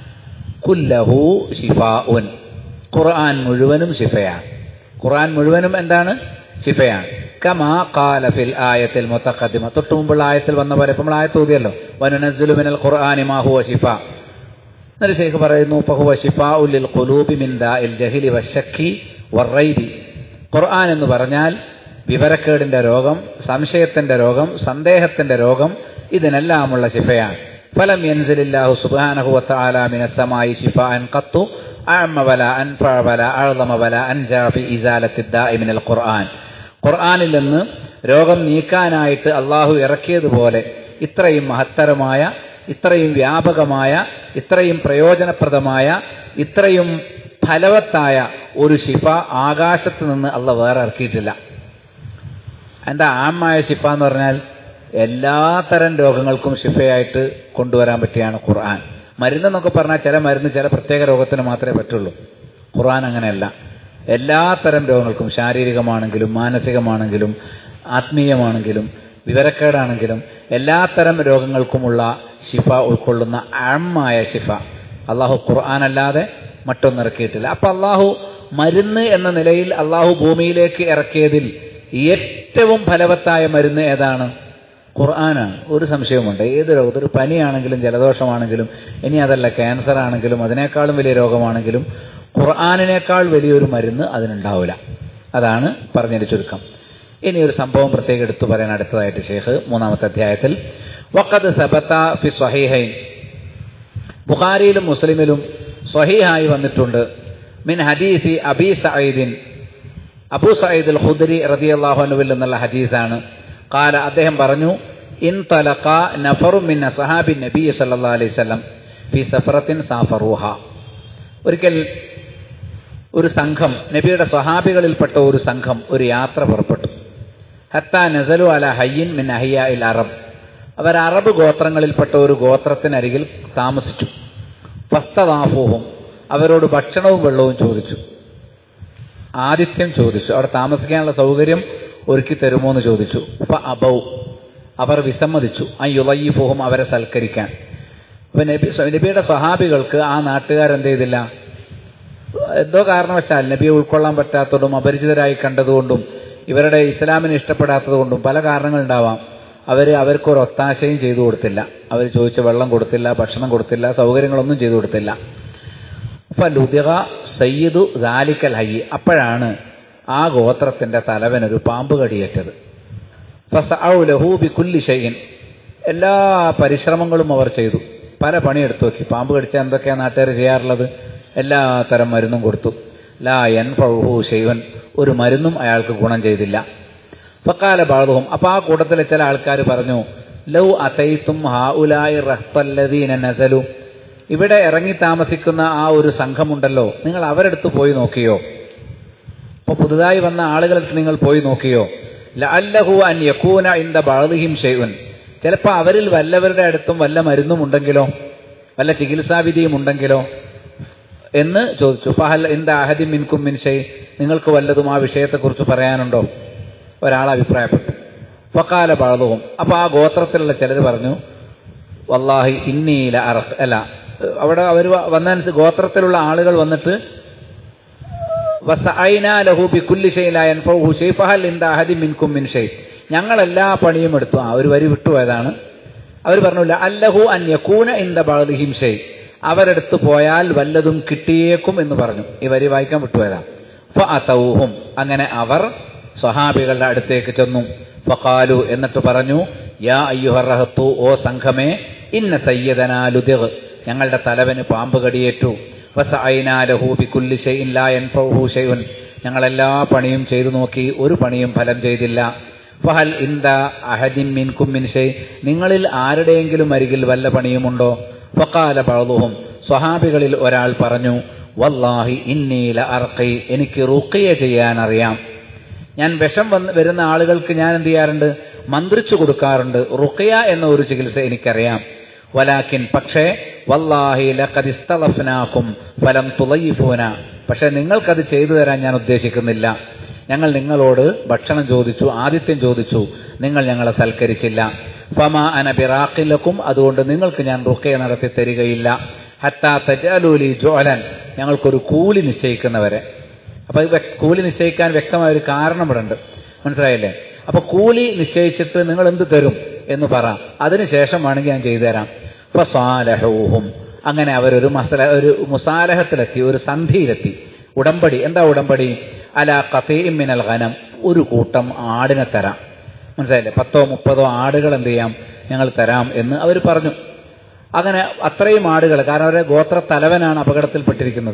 A: കുല്ലഹു ശിഫാഉൻ. ഖുർആൻ മുഴുവനും ശിഫയാണ്. ഖുർആൻ മുഴുവനും എന്താണ്? ശിഫയാണ്. കമാ ഖാല ഫിൽ ആയത്തിൽ മുതഖദ്ദിമ, തൊട്ട് മുമ്പുള്ള ആയത്തിൽ വന്ന പോലെ. ഇപ്പോൾ നമ്മൾ ആയത്ത് ഓതിയല്ലോ, വനുനസ്സിലു മിനൽ ഖുർആനി മാ ഹുവ ശിഫാ. എന്നിട്ട് ശൈഖ് പറയുന്നു, ഫഹുവ ശിഫാഉ ലിൽ ഖുലൂബി മിൻ ദാഇൽ ജഹ്ലി വശക്കി വറൈബി. ഖുർആൻ എന്ന് പറഞ്ഞാൽ വിവരക്കേടിന്റെ രോഗം, സംശയത്തിന്റെ രോഗം, സന്ദേഹത്തിന്റെ രോഗം, ഇതിനെല്ലാമുള്ള ശിഫയാണ്. ഫലം യൻസിലില്ലാഹു സുബ്ഹാനഹു വതആല മിനസ് സമായി ശിഫാഅൻ ഖത്തു അഅമ്മ വലാ അൻഫഅ വലാ അഅ്ളമ വലാ അൻജഅ ഫി ഇസാലത്തി ദാഇ മിനൽ ഖുർആൻ. ഖുർആനിൽ നിന്ന് രോഗം നീക്കാനായിട്ട് അള്ളാഹു ഇറക്കിയതുപോലെ ഇത്രയും മഹത്തരമായ, ഇത്രയും വ്യാപകമായ, ഇത്രയും പ്രയോജനപ്രദമായ, ഇത്രയും ഫലവത്തായ ഒരു ശിഫ ആകാശത്ത് നിന്ന് അള്ളാഹ് വേറെ ഇറക്കിയിട്ടില്ല. എന്താ ആമായ ശിഫ എന്ന് പറഞ്ഞാൽ? എല്ലാത്തരം രോഗങ്ങൾക്കും ശിഫയായിട്ട് കൊണ്ടുവരാൻ പറ്റിയാണ് ഖുർആൻ. മരുന്നെന്നൊക്കെ പറഞ്ഞാൽ ചില മരുന്ന് ചില പ്രത്യേക രോഗത്തിന് മാത്രമേ പറ്റുള്ളൂ. ഖുർആൻ അങ്ങനെയല്ല. എല്ലാത്തരം രോഗങ്ങൾക്കും, ശാരീരികമാണെങ്കിലും മാനസികമാണെങ്കിലും ആത്മീയമാണെങ്കിലും വിവരക്കേടാണെങ്കിലും എല്ലാത്തരം രോഗങ്ങൾക്കുമുള്ള ശിഫ ഉൾക്കൊള്ളുന്ന ആമായ ശിഫ അള്ളാഹു ഖുർആൻ അല്ലാതെ മറ്റൊന്നിറക്കിയിട്ടില്ല. അപ്പൊ അള്ളാഹു മരുന്ന് എന്ന നിലയിൽ അള്ളാഹു ഭൂമിയിലേക്ക് ഇറക്കിയതിൽ ഏറ്റവും ഫലവത്തായ മരുന്ന് ഏതാണ്? ഖുർആനാണ്. ഒരു സംശയവുമുണ്ട്. ഏത് രോഗം, ഒരു പനിയാണെങ്കിലും ജലദോഷമാണെങ്കിലും, ഇനി അതല്ല ക്യാൻസർ ആണെങ്കിലും, അതിനേക്കാളും വലിയ രോഗമാണെങ്കിലും ഖുർആനിനേക്കാൾ വലിയൊരു മരുന്ന് അതിനുണ്ടാവില്ല. അതാണ് പറഞ്ഞതിന്റെ ചുരുക്കം. ഇനി ഒരു സംഭവം പ്രത്യേകം എടുത്തു പറയാൻ അടുത്തതായിട്ട് ഷെയ്ഖ് 3-ാമത്തെ അധ്യായത്തിൽ വഖദ് സബത ഫി സ്വഹീഹൈൻ, ബുഖാരിയിലും മുസ്ലിമിലും സ്വഹീഹായി വന്നിട്ടുണ്ട്, മിൻ ഹദീസി അബീ സഈദിൻ, അബൂ സഈദ് അൽ ഖുദ്രി റളിയല്ലാഹു അൻഹുവിൽ നിന്നുള്ള ഹദീസാണ്. ഖാല, അദ്ദേഹം പറഞ്ഞു, ഇൻതലഖ നഫറു മിൻ അസ്ഹാബി നബി സല്ലല്ലാഹു അലൈഹി വസല്ലം ഫി സഫറത്തിൻ സാഫറൂഹ. ഒരിക്കൽ ഒരു സംഘം, നബിയുടെ സ്വഹാബികളിൽപ്പെട്ട ഒരു സംഘം ഒരു യാത്ര പുറപ്പെട്ടു. ഹത്താ നസലു അല ഹയ്യിൻ മിൻ അഹിയാഇൽ അറബ്, അവർ അറബ് ഗോത്രങ്ങളിൽപ്പെട്ട ഒരു ഗോത്രത്തിനരികിൽ താമസിച്ചു. ഫസ്തദാഫൂഹും, അവരോട് ഭക്ഷണവും വെള്ളവും ചോദിച്ചു, ആതിഥ്യം ചോദിച്ചു, അവിടെ താമസിക്കാനുള്ള സൗകര്യം ഒരുക്കി തരുമോ എന്ന് ചോദിച്ചു. ഫഅബൗ, അവർ വിസമ്മതിച്ചു. അയ്യുളയ്യിഫുഹും, അവരെ സൽക്കരിക്കാൻ. അപ്പൊ നബിയുടെ സ്വഹാബികൾക്ക് ആ നാട്ടുകാരെന്ത് ചെയ്തില്ല, എന്തോ കാരണവശാൽ നബിയെ ഉൾക്കൊള്ളാൻ പറ്റാത്തതുകൊണ്ടും അപരിചിതരായി കണ്ടതുകൊണ്ടും ഇവരുടെ ഇസ്ലാമിനെ ഇഷ്ടപ്പെടാത്തതുകൊണ്ടും പല കാരണങ്ങളുണ്ടാവാം, അവർക്കൊരു ഒത്താശയും ചെയ്തു കൊടുത്തില്ല. അവർ ചോദിച്ച വെള്ളം കൊടുത്തില്ല, ഭക്ഷണം കൊടുത്തില്ല, സൗകര്യങ്ങളൊന്നും ചെയ്തു കൊടുത്തില്ല. ഫലുദിഗ സയ്യിദു ദാലിക്കൽ ഹയ്യി, അപ്പോഴാണ് ആ ഗോത്രത്തിന്റെ തലവനൊരു പാമ്പ് കടിയേറ്റത്. ഫസഔ ലഹു ബികുല്ലി ഷൈഇൻ, എല്ലാ പരിശ്രമങ്ങളും അവർ ചെയ്തു, പല പണിയെടുത്തു നോക്കി. പാമ്പ് കടിച്ചാൽ എന്തൊക്കെയാണ് നാട്ടുകാർ ചെയ്യാറുള്ളത്? എല്ലാ തരം മരുന്നും കൊടുത്തു. ലാ യൻഫഉഹു ഷൈഉൻ, ഒരു മരുന്നും അയാൾക്ക് ഗുണം ചെയ്തില്ല. ഫഖാല ബഅദുഹും, അപ്പോൾ ആ കൂട്ടത്തിലെ ചില ആൾക്കാർ പറഞ്ഞു, ലൗ അതൈതും ഹൗലായി റഹ്തല്ലദീന നസലു, ഇവിടെ ഇറങ്ങി താമസിക്കുന്ന ആ ഒരു സംഘമുണ്ടല്ലോ, നിങ്ങൾ അവരെടുത്ത് പോയി നോക്കിയോ? അപ്പോൾ പുതുതായി വന്ന ആളുകളടുത്ത് നിങ്ങൾ പോയി നോക്കിയോ? ലഅല്ലഹു അൻ യകൂന ഇൻദ ബഅദിഹിം ഷൈഉൻ, ചിലപ്പോൾ അവരിൽ വല്ലവരുടെ അടുത്തും വല്ല മരുന്നും ഉണ്ടെങ്കിലോ, വല്ല ചികിത്സാവിധിയും ഉണ്ടെങ്കിലോ എന്ന് ചോദിച്ചു. ഫഹൽ ഇൻദ അഹദിൻ മിൻകും മിൻ ഷൈ, നിങ്ങൾക്ക് വല്ലതും ആ വിഷയത്തെക്കുറിച്ച് പറയാനുണ്ടോ? ഒരാൾ അഭിപ്രായപ്പെട്ടു. ഫഖാല ബഅദുഹും, അപ്പോൾ ആ ഗോത്രത്തിലുള്ള ചിലർ പറഞ്ഞു, വല്ലാഹി ഇന്നി ലഅറഖ്, അല്ല, അവിടെ അവർ വന്ന ഗോത്രത്തിലുള്ള ആളുകൾ വന്നിട്ട് വസഅയ്നാ ലഹു ബികുല്ലി ഷൈഇൻ ലാ യൻഫഉഹു ഷൈ ഫഹൽ ഇൻദ അഹദിൻ മിൻകും മിൻ ഷൈ, ഞങ്ങൾ എല്ലാ പണിയും എടുത്തു. ഒരു വരി വിട്ടുപോയതാണ്. അവർ പറഞ്ഞു, ലഅല്ലഹു അൻ യകൂന ഇൻദ ബഅദിഹിം ഷൈ, അവരെടുത്ത് പോയാൽ വല്ലതും കിട്ടിയേക്കും എന്ന് പറഞ്ഞു. ഈ വരി വായിക്കാൻ വിട്ടുപോയതാണ്. ഫഅതൗഹും, അങ്ങനെ അവർ സ്വഹാബികളുടെ അടുത്തേക്ക് ചെന്നു. ഫഖാലു, എന്നിട്ട് പറഞ്ഞു, യാ അയ്യുഹർ റഹത്തു, ഓ സംഘമേ, ഇന്ന സയ്യിദനാ ലുദിഗ്, ഞങ്ങളുടെ തലവന് പാമ്പ് കടിയേറ്റു. വസഅയ്നാ ലഹു ബികുല്ലി ഷൈഇൻ ലാ യൻഫഉഹു ഷൈഉൻ, ഞങ്ങളെല്ലാ പണിയും ചെയ്തു നോക്കി, ഒരു പണിയും ഫലം ചെയ്തില്ല. ഫഹൽ ഇൻദ അഹദിൻ മിൻകും മിൻ ഷൈ, നിങ്ങളിൽ ആരുടെയെങ്കിലും അരികിൽ വല്ല പണിയുമുണ്ടോ? ഫഖാല ബഅദുഹും, സ്വഹാബികളിൽ ഒരാൾ പറഞ്ഞു, വല്ലാഹി ഇന്നി ലഅർഖി, എനിക്ക് റുഖിയ ചെയ്യാൻ അറിയാം. ഞാൻ വിഷം വരുന്ന ആളുകൾക്ക് ഞാൻ എന്ത് ചെയ്യാറുണ്ട്? മന്ത്രിച്ചു കൊടുക്കാറുണ്ട്. റുഖിയ എന്ന ഒരു ചികിത്സ എനിക്കറിയാം. വലാകിൻ, പക്ഷേ, വല്ലാഹി ലഖദ് ഇസ്തളഫ്നാകും ഫലം തുളയ്യിഫൂന, പക്ഷെ നിങ്ങൾക്കത് ചെയ്തു തരാൻ ഞാൻ ഉദ്ദേശിക്കുന്നില്ല. ഞങ്ങൾ നിങ്ങളോട് ഭക്ഷണം ചോദിച്ചു, ആതിഥ്യം ചോദിച്ചു, നിങ്ങൾ ഞങ്ങളെ സൽക്കരിച്ചില്ല. ഫമാ അന ബിറാഖിൻ ലക്കും, അതുകൊണ്ട് നിങ്ങൾക്ക് ഞാൻ റുഖിയ നടത്തി തരികയില്ല. ഹത്താ തജഅലൂ ലി ജുഅലൻ, ഞങ്ങൾക്കൊരു കൂലി നിശ്ചയിക്കുന്നവരെ. അപ്പോൾ കൂലി നിശ്ചയിക്കാൻ വ്യക്തമായ ഒരു കാരണം ഇവിടെ ഉണ്ട്, മനസ്സിലായില്ലേ? അപ്പോൾ കൂലി നിശ്ചയിച്ചിട്ട് നിങ്ങൾ എന്ത് തരും എന്ന് പറ, അതിനുശേഷം വേണമെങ്കിൽ ഞാൻ ചെയ്തു തരാം. ഫസാലഹൂഹും, അങ്ങനെ അവരൊരു മുസാലഹത്തിലെത്തി, ഒരു സന്ധിയിലെത്തി, ഉടമ്പടി. എന്താ ഉടമ്പടി? അലാ ഖതീഇൻ മിനൽ ഗനം, ഒരു കൂട്ടം ആടിനെ തരാം, മനസ്സിലായില്ലേ? 10-30 ആടുകൾ എന്ത് ചെയ്യാം, ഞങ്ങൾ തരാം എന്ന് അവർ പറഞ്ഞു. അങ്ങനെ അത്രയും ആടുകൾ, കാരണം അവരുടെ ഗോത്ര തലവനാണ് അപകടത്തിൽപ്പെട്ടിരിക്കുന്നത്.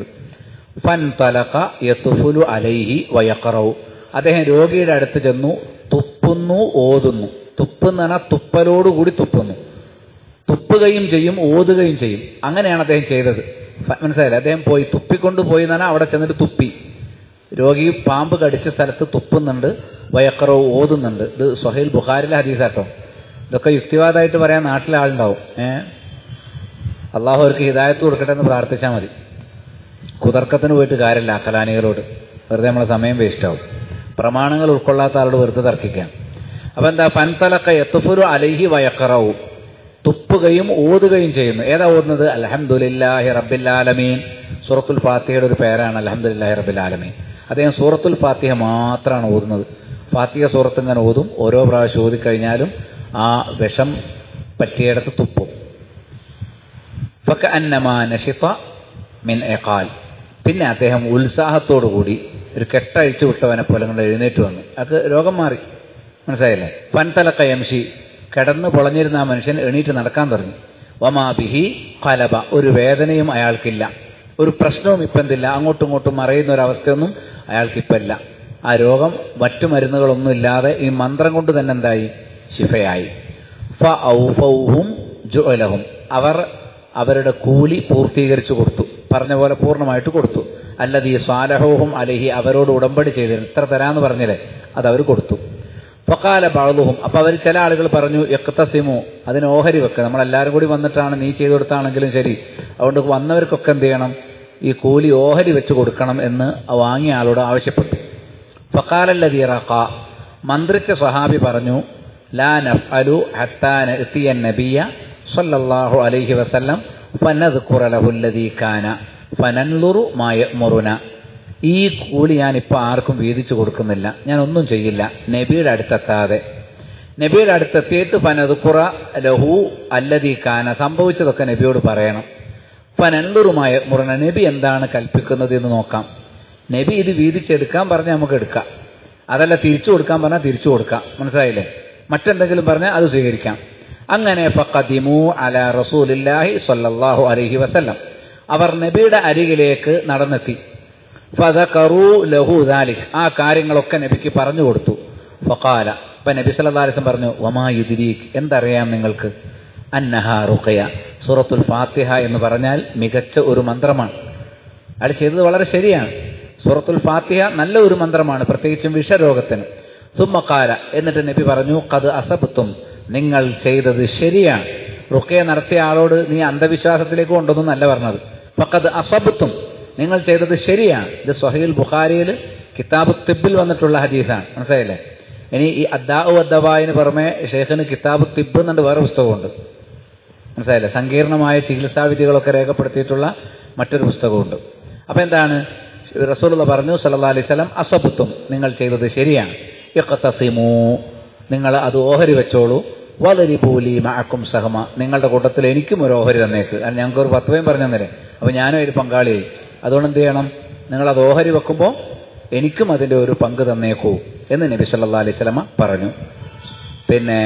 A: ഫൻതലഖ യതുഫുലു അലൈഹി വയഖറഉ, അദ്ദേഹം രോഗിയുടെ അടുത്ത് ചെന്നു, തുപ്പുന്നു, ഓതുന്നു. തുപ്പെന്ന് പറഞ്ഞാൽ തുപ്പലോടുകൂടി തുപ്പുന്നു, തുപ്പുകയും ചെയ്യും, ഓതുകയും ചെയ്യും. അങ്ങനെയാണ് അദ്ദേഹം ചെയ്തത്, മനസ്സിലായില്ലേ? അദ്ദേഹം പോയി തുപ്പിക്കൊണ്ട് പോയി എന്ന് പറഞ്ഞാൽ അവിടെ ചെന്നിട്ട് തുപ്പി. രോഗി പാമ്പ് കടിച്ച സ്ഥലത്ത് തുപ്പുന്നുണ്ട്, വയഖറഉ ഓതുന്നുണ്ട്. ഇത് സ്വഹീഹ് ബുഖാരിയിലെ ഹദീസാട്ടോ. ഇതൊക്കെ യുക്തിവാദമായിട്ട് പറയാൻ നാട്ടിലെ ആളുണ്ടാവും. അള്ളാഹു അവർക്ക് ഹിദായത്ത് കൊടുക്കട്ടെ എന്ന് പ്രാർത്ഥിച്ചാൽ മതി. കുതർക്കത്തിന് പോയിട്ട് കാര്യമില്ല, അക്കലാനികളോട് വെറുതെ നമ്മളെ സമയം വേസ്റ്റാവും. പ്രമാണങ്ങൾ ഉൾക്കൊള്ളാത്ത ആളോട് വെറുതെ തർക്കിക്കാം. അപ്പം എന്താ? ഫൻതലഖ യതുഫുലു അലൈഹി വയഖറഉ, തുപ്പുകയും ഓതുകയും ചെയ്യുന്നു. ഏതാ ഓതുന്നത്? അൽഹംദുലില്ലാഹി റബ്ബിൽ ആലമീൻ. സൂറത്തുൽ ഫാത്തിഹയുടെ ഒരു പേരാണ് അൽഹംദുലില്ലാഹി റബ്ബിൽ ആലമീൻ. അദ്ദേഹം സൂറത്തുൽ ഫാത്തിഹ മാത്രമാണ് ഓതുന്നത്. ഫാത്തിഹ സൂറത്ത് ഇങ്ങനെ ഓതും. ഓരോ പ്രാവശ്യം ഓതിക്കഴിഞ്ഞാലും ആ വിഷം പറ്റിയിടത്ത് തുപ്പും. ഫകഅന്നമാ നശിഫ മിൻ ഇഖാൽ. പിന്നെ അദ്ദേഹം ഉത്സാഹത്തോടു കൂടി ഒരു കെട്ടഴിച്ചു വിട്ടവനെ പോലെ കൊണ്ട് എഴുന്നേറ്റ് വന്നു. അത് രോഗം മാറി. മനസ്സിലായില്ലേ? ഫൻതലഖ യംശി. കിടന്ന് പൊളഞ്ഞിരുന്ന ആ മനുഷ്യൻ എണീറ്റ് നടക്കാൻ തുടങ്ങി. വമാ ബിഹി ഖലബ. ഒരു വേദനയും അയാൾക്കില്ല, ഒരു പ്രശ്നവും ഇപ്പം എന്തില്ല, അങ്ങോട്ടും ഇങ്ങോട്ടും മറയുന്ന ഒരവസ്ഥയൊന്നും അയാൾക്കിപ്പല്ല. ആ രോഗം മറ്റു മരുന്നുകളൊന്നും ഇല്ലാതെ ഈ മന്ത്രം കൊണ്ട് തന്നെ എന്തായി? ശിഫയായി. ഫഔഫൗഹും ജുഅലഹും. അവരുടെ കൂലി പൂർത്തീകരിച്ചു കൊടുത്തു, പറഞ്ഞ പോലെ പൂർണ്ണമായിട്ട് കൊടുത്തു. അല്ലദീ സാലഹൂഹും അലൈഹി. അവരോട് ഉടമ്പടി ചെയ്തിരുന്നു, ഇത്ര തരാമെന്ന് പറഞ്ഞില്ലേ, അതവർ കൊടുത്തു. ഫഖാല ബഅ്ളുഹും. അപ്പോൾ അവർ ചില ആളുകൾ പറഞ്ഞു, ഇഖ്തസിമു, അതിന് ഓഹരി വെക്കുക, നമ്മളെല്ലാവരും കൂടി വന്നിട്ടാണ്, നീ ചെയ്തു കൊടുത്താണെങ്കിലും ശരി, അതുകൊണ്ട് വന്നവർക്കൊക്കെ എന്ത് ചെയ്യണം, ഈ കൂലി ഓഹരി വെച്ച് കൊടുക്കണം എന്ന് വാങ്ങിയ ആളോട് ആവശ്യപ്പെട്ടു. ഫഖാല അല്ലദീ റഖാ. മന്ത്രിച്ച സ്വഹാബി പറഞ്ഞു, ലാ നഫ്അലു ഹത്താ നഅ്തിയ നബിയ സല്ലല്ലാഹു അലൈഹി വസല്ലം ഫനദ്കുറ ലഹു അല്ലദീ കാന ഫനൻളുറു മാ യഅ്മുറുന. ഈ കൂലി ഞാനിപ്പോൾ ആർക്കും വീതിച്ചു കൊടുക്കുന്നില്ല, ഞാൻ ഒന്നും ചെയ്യില്ല നബിയുടെ അടുത്തെത്താതെ. നബിയുടെ അടുത്തെത്തിയിട്ട് ഫനദ്കുറ ലഹു അല്ലദീ കാന, സംഭവിച്ചതൊക്കെ നബിയോട് പറയണം. ഫനൻളുറു മാ യഅ്മുറുന, നബി എന്താണ് കൽപ്പിക്കുന്നത് എന്ന് നോക്കാം. നബി ഇത് വീതിച്ചെടുക്കാൻ പറഞ്ഞാൽ നമുക്ക് എടുക്കാം, അതല്ല തിരിച്ചു കൊടുക്കാൻ പറഞ്ഞാൽ തിരിച്ചു കൊടുക്കാം. മനസ്സിലായില്ലേ? മറ്റെന്തെങ്കിലും പറഞ്ഞാൽ അത് സ്വീകരിക്കാം. അങ്ങനെ ഫഖദിമു അലാ റസൂലില്ലാഹി സ്വല്ലല്ലാഹു അലൈഹി വസല്ലം. അവർ നബിയുടെ അരികിലേക്ക് നടന്നെത്തി. ഫദകറു ലഹു ദാലിക്. ആ കാര്യങ്ങളൊക്കെ നബിക്ക് പറഞ്ഞു കൊടുത്തു. ഫഖാല. അപ്പം നബി സല്ലല്ലാഹു അലൈഹി വസല്ലം പറഞ്ഞു, വമാ യുദ്രീക്, എന്തറിയാം നിങ്ങൾക്ക്, അന്നഹാ റുഖയ. സൂറത്തുൽ ഫാത്തിഹ എന്ന് പറഞ്ഞാൽ മികച്ച ഒരു മന്ത്രമാണ്. അത് ചെയ്തത് വളരെ ശരിയാണ്. സൂറത്തുൽ ഫാത്തിഹ നല്ല ഒരു മന്ത്രമാണ്, പ്രത്യേകിച്ചും വിഷരോഗത്തിന്. സുമ്മ ഖാല. എന്നിട്ട് നബി പറഞ്ഞു, ഖദ് അസബ്തും, നിങ്ങൾ ചെയ്തത് ശരിയാണ്. റുഖയ നടത്തിയ ആളോട് നീ അന്ധവിശ്വാസത്തിലേക്ക് കൊണ്ടൊന്നും അല്ല പറഞ്ഞത്. ഫഖദ് അസബ്തും, നിങ്ങൾ ചെയ്തത് ശരിയാണ്. ഇത് സ്വഹീഹുൽ ബുഖാരിയിൽ കിതാബ് തിബ്ബിൽ വന്നിട്ടുള്ള ഹദീസാണ്. മനസ്സിലായില്ലേ? ഇനി ഈ അദ്ദാഉ വദ്ദവായിന് പുറമെ ഷെയ്ഖിന് കിതാബ് തിബ്ബ് എന്നുണ്ട് വേറെ പുസ്തകമുണ്ട്. മനസ്സിലായില്ലേ? സങ്കീർണമായ ചികിത്സാവിധികളൊക്കെ രേഖപ്പെടുത്തിയിട്ടുള്ള മറ്റൊരു പുസ്തകമുണ്ട്. അപ്പം എന്താണ് റസൂലുള്ളാഹി പറഞ്ഞു സല്ലല്ലാഹു അലൈഹി വസല്ലം, അസബ്തും, നിങ്ങൾ ചെയ്തത് ശരിയാണ്. ഇഖ്തസിമു, നിങ്ങൾ അത് ഓഹരി വെച്ചോളൂ. വദരിബൂ ലീ മഅക്കും സഹമ, നിങ്ങളുടെ കൂട്ടത്തിൽ എനിക്കും ഒരു ഓഹരി തന്നേക്ക്. അല്ല, ഞങ്ങൾക്ക് ഒരു ഫത്വയും പറഞ്ഞു തന്നേരെ, അപ്പോൾ ഞാനും അതിൽ പങ്കാളിയായി. അതുകൊണ്ട് എന്ത് ചെയ്യണം, നിങ്ങളത് ഓഹരി വെക്കുമ്പോൾ എനിക്കും അതിൻ്റെ ഒരു പങ്ക് തന്നേക്കൂ എന്ന് നബി സല്ലല്ലാഹു അലൈഹി വസല്ലം പറഞ്ഞു. പിന്നെ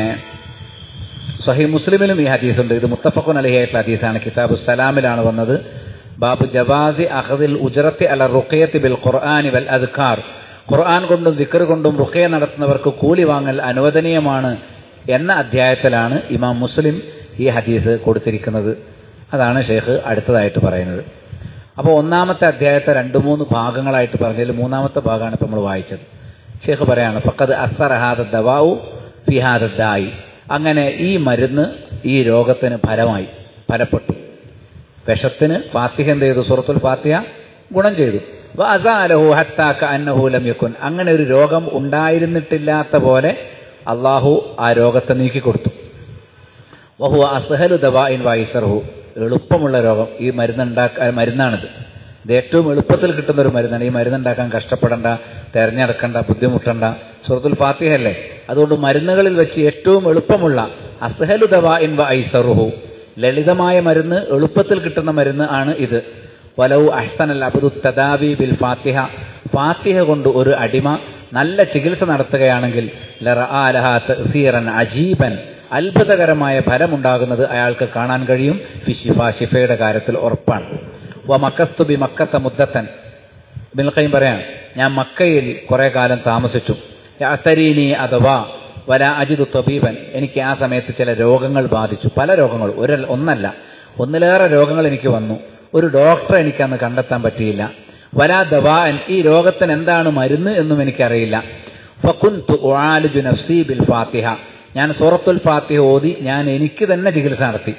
A: സഹീഹ് മുസ്ലിമിലും ഈ ഹദീസുണ്ട്. ഇത് മുത്തഫഖുൻ അലൈഹി ആയിട്ടുള്ള ഹദീസാണ്. കിതാബു സലാമിലാണ് വന്നത്. ബാബു ജവാസി അഖദിൽ ഉജ്റത്തി അല റുഖയത്തി ബിൽ ഖുർആനി വൽ അദ്കാർ. ഖുർആൻ കൊണ്ടും ദിക്ർ കൊണ്ടും റുഖയ നടത്തുന്നവർക്ക് കൂലി വാങ്ങൽ അനുവദനീയമാണ് എന്ന അധ്യായത്തിലാണ് ഇമാം മുസ്ലിം ഈ ഹദീസ് കൊടുത്തിരിക്കുന്നത്. അതാണ് ഷെയ്ഖ് അടുത്തതായിട്ട് പറയുന്നത്. അപ്പോൾ ഒന്നാമത്തെ അധ്യായത്തെ 2-3 ഭാഗങ്ങളായിട്ട് പറഞ്ഞതിൽ മൂന്നാമത്തെ ഭാഗമാണ് ഇപ്പോൾ നമ്മൾ വായിച്ചത്. ഷെയ്ഖ് പറയാണ്, ഫഖദ് അസ്സറ ഹാദ ദവാഉ ഫി ഹാദ ദായി. അങ്ങനെ ഈ മരുന്ന് ഈ രോഗത്തിന് ഫലപ്പെട്ടു. വിഷത്തിന് ഫാത്തിഹ എന്ത് ചെയ്തു? സൂറത്തുൽ ഫാത്തിഹ ഗുണം ചെയ്തു. വഅസാലഹു ഹത്താ കഅന്നഹു ലം യകുൻ. അങ്ങനെ ഒരു രോഗം ഉണ്ടായിരുന്നിട്ടില്ലാത്ത പോലെ അള്ളാഹു ആ രോഗത്തെ നീക്കിക്കൊടുത്തു. വഹുവ അസ്ഹലു ദവാഇൻ വൈസർഹു. എളുപ്പമുള്ള രോഗം ഈ മരുന്നാണിത്. ഇത് ഏറ്റവും എളുപ്പത്തിൽ കിട്ടുന്ന ഒരു മരുന്നാണ്. ഈ മരുന്നുണ്ടാക്കാൻ കഷ്ടപ്പെടേണ്ട, തിരഞ്ഞെടുക്കേണ്ട, ബുദ്ധിമുട്ടണ്ട. സൂറത്തുൽ ഫാത്തിഹ അല്ലേ? അതുകൊണ്ട് മരുന്നുകളിൽ വെച്ച് ഏറ്റവും എളുപ്പമുള്ള അസ്ഹലു ദവാഇൻ വൈസർഹു, ലളിതമായ മരുന്ന്, എളുപ്പത്തിൽ കിട്ടുന്ന മരുന്ന് ആണ് ഇത്. വലൗ അഹ്സനൽ അബ്ദു തദാവി ബിൽ ഫാത്തിഹ. ഫാത്തിഹ കൊണ്ട് ഒരു അടിമ നല്ല ചികിത്സ നടത്തുകയാണെങ്കിൽ ലറആ ലഹാ തഅ്സീറൻ അജീബൻ, അത്ഭുതകരമായ ഫലമുണ്ടാകുന്നത് അയാൾക്ക് കാണാൻ കഴിയും. ഷിഫയുടെ കാര്യത്തിൽ ഉറപ്പാണ്. വ മക്കസ്തു ബി മക്കത്ത മുദ്ദത്തൻ. ഇബ്നുൽ ഖയ്യിം പറയാണ്, ഞാൻ മക്കയിൽ കുറെ കാലം താമസിച്ചു. യഅ്തരീനി അഥവാ വല അജിദു തബീബൻ. എനിക്ക് ആ സമയത്ത് ചില രോഗങ്ങൾ ബാധിച്ചു, പല രോഗങ്ങൾ, ഒന്നല്ല ഒന്നിലേറെ രോഗങ്ങൾ എനിക്ക് വന്നു. ഒരു ഡോക്ടറെ എനിക്കന്ന് കണ്ടെത്താൻ പറ്റിയില്ല. വലാ ദവാൻ, ഈ രോഗത്തിന് എന്താണ് മരുന്ന് എന്നും എനിക്കറിയില്ല. ഫകുൻതു ഉആലിജു നഫ്സി ബിൽ ഫാത്തിഹ. ഞാൻ സൂറത്തുൽ ഫാത്തിഹ ഓതി ഞാൻ എനിക്ക് തന്നെ ചികിത്സ നടത്തി.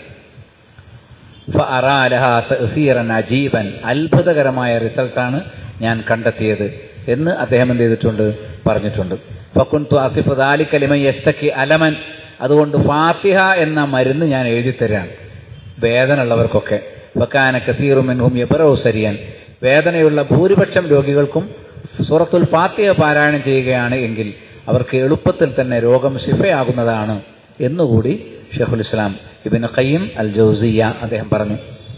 A: ഫഅറാ ലഹാ തഅ്സീറൻ അജീബൻ, അത്ഭുതകരമായ റിസൾട്ടാണ് ഞാൻ കണ്ടെത്തിയത് എന്ന് അദ്ദേഹം എന്ത് ചെയ്തിട്ടുണ്ട്, പറഞ്ഞിട്ടുണ്ട്. ഫകുൻതു അസിഫു ദാലിക ലിമൻ യസ്തകി അലമൻ. അതുകൊണ്ട് ഫാത്തിഹ എന്ന മരുന്ന് ഞാൻ എഴുതിത്തരാണ് വേദന ഉള്ളവർക്കൊക്കെ. വകാന കസീറു മിൻഹും യബ്റഉ സരിയൻ. വേദനയുള്ള ഭൂരിപക്ഷം രോഗികൾക്കും സൂറത്തുൽ ഫാത്തിഹ പാരായണം ചെയ്യുകയാണ് എങ്കിൽ അവർക്ക് എളുപ്പത്തിൽ തന്നെ രോഗം ശിഫയാകുന്നതാണ് എന്നുകൂടി ഷെയ്ഖുൽ ഇസ്ലാം ഇബ്നു ഖയ്യിം അൽ ജൗസിയ്യ അദ്ദേഹം പറഞ്ഞു.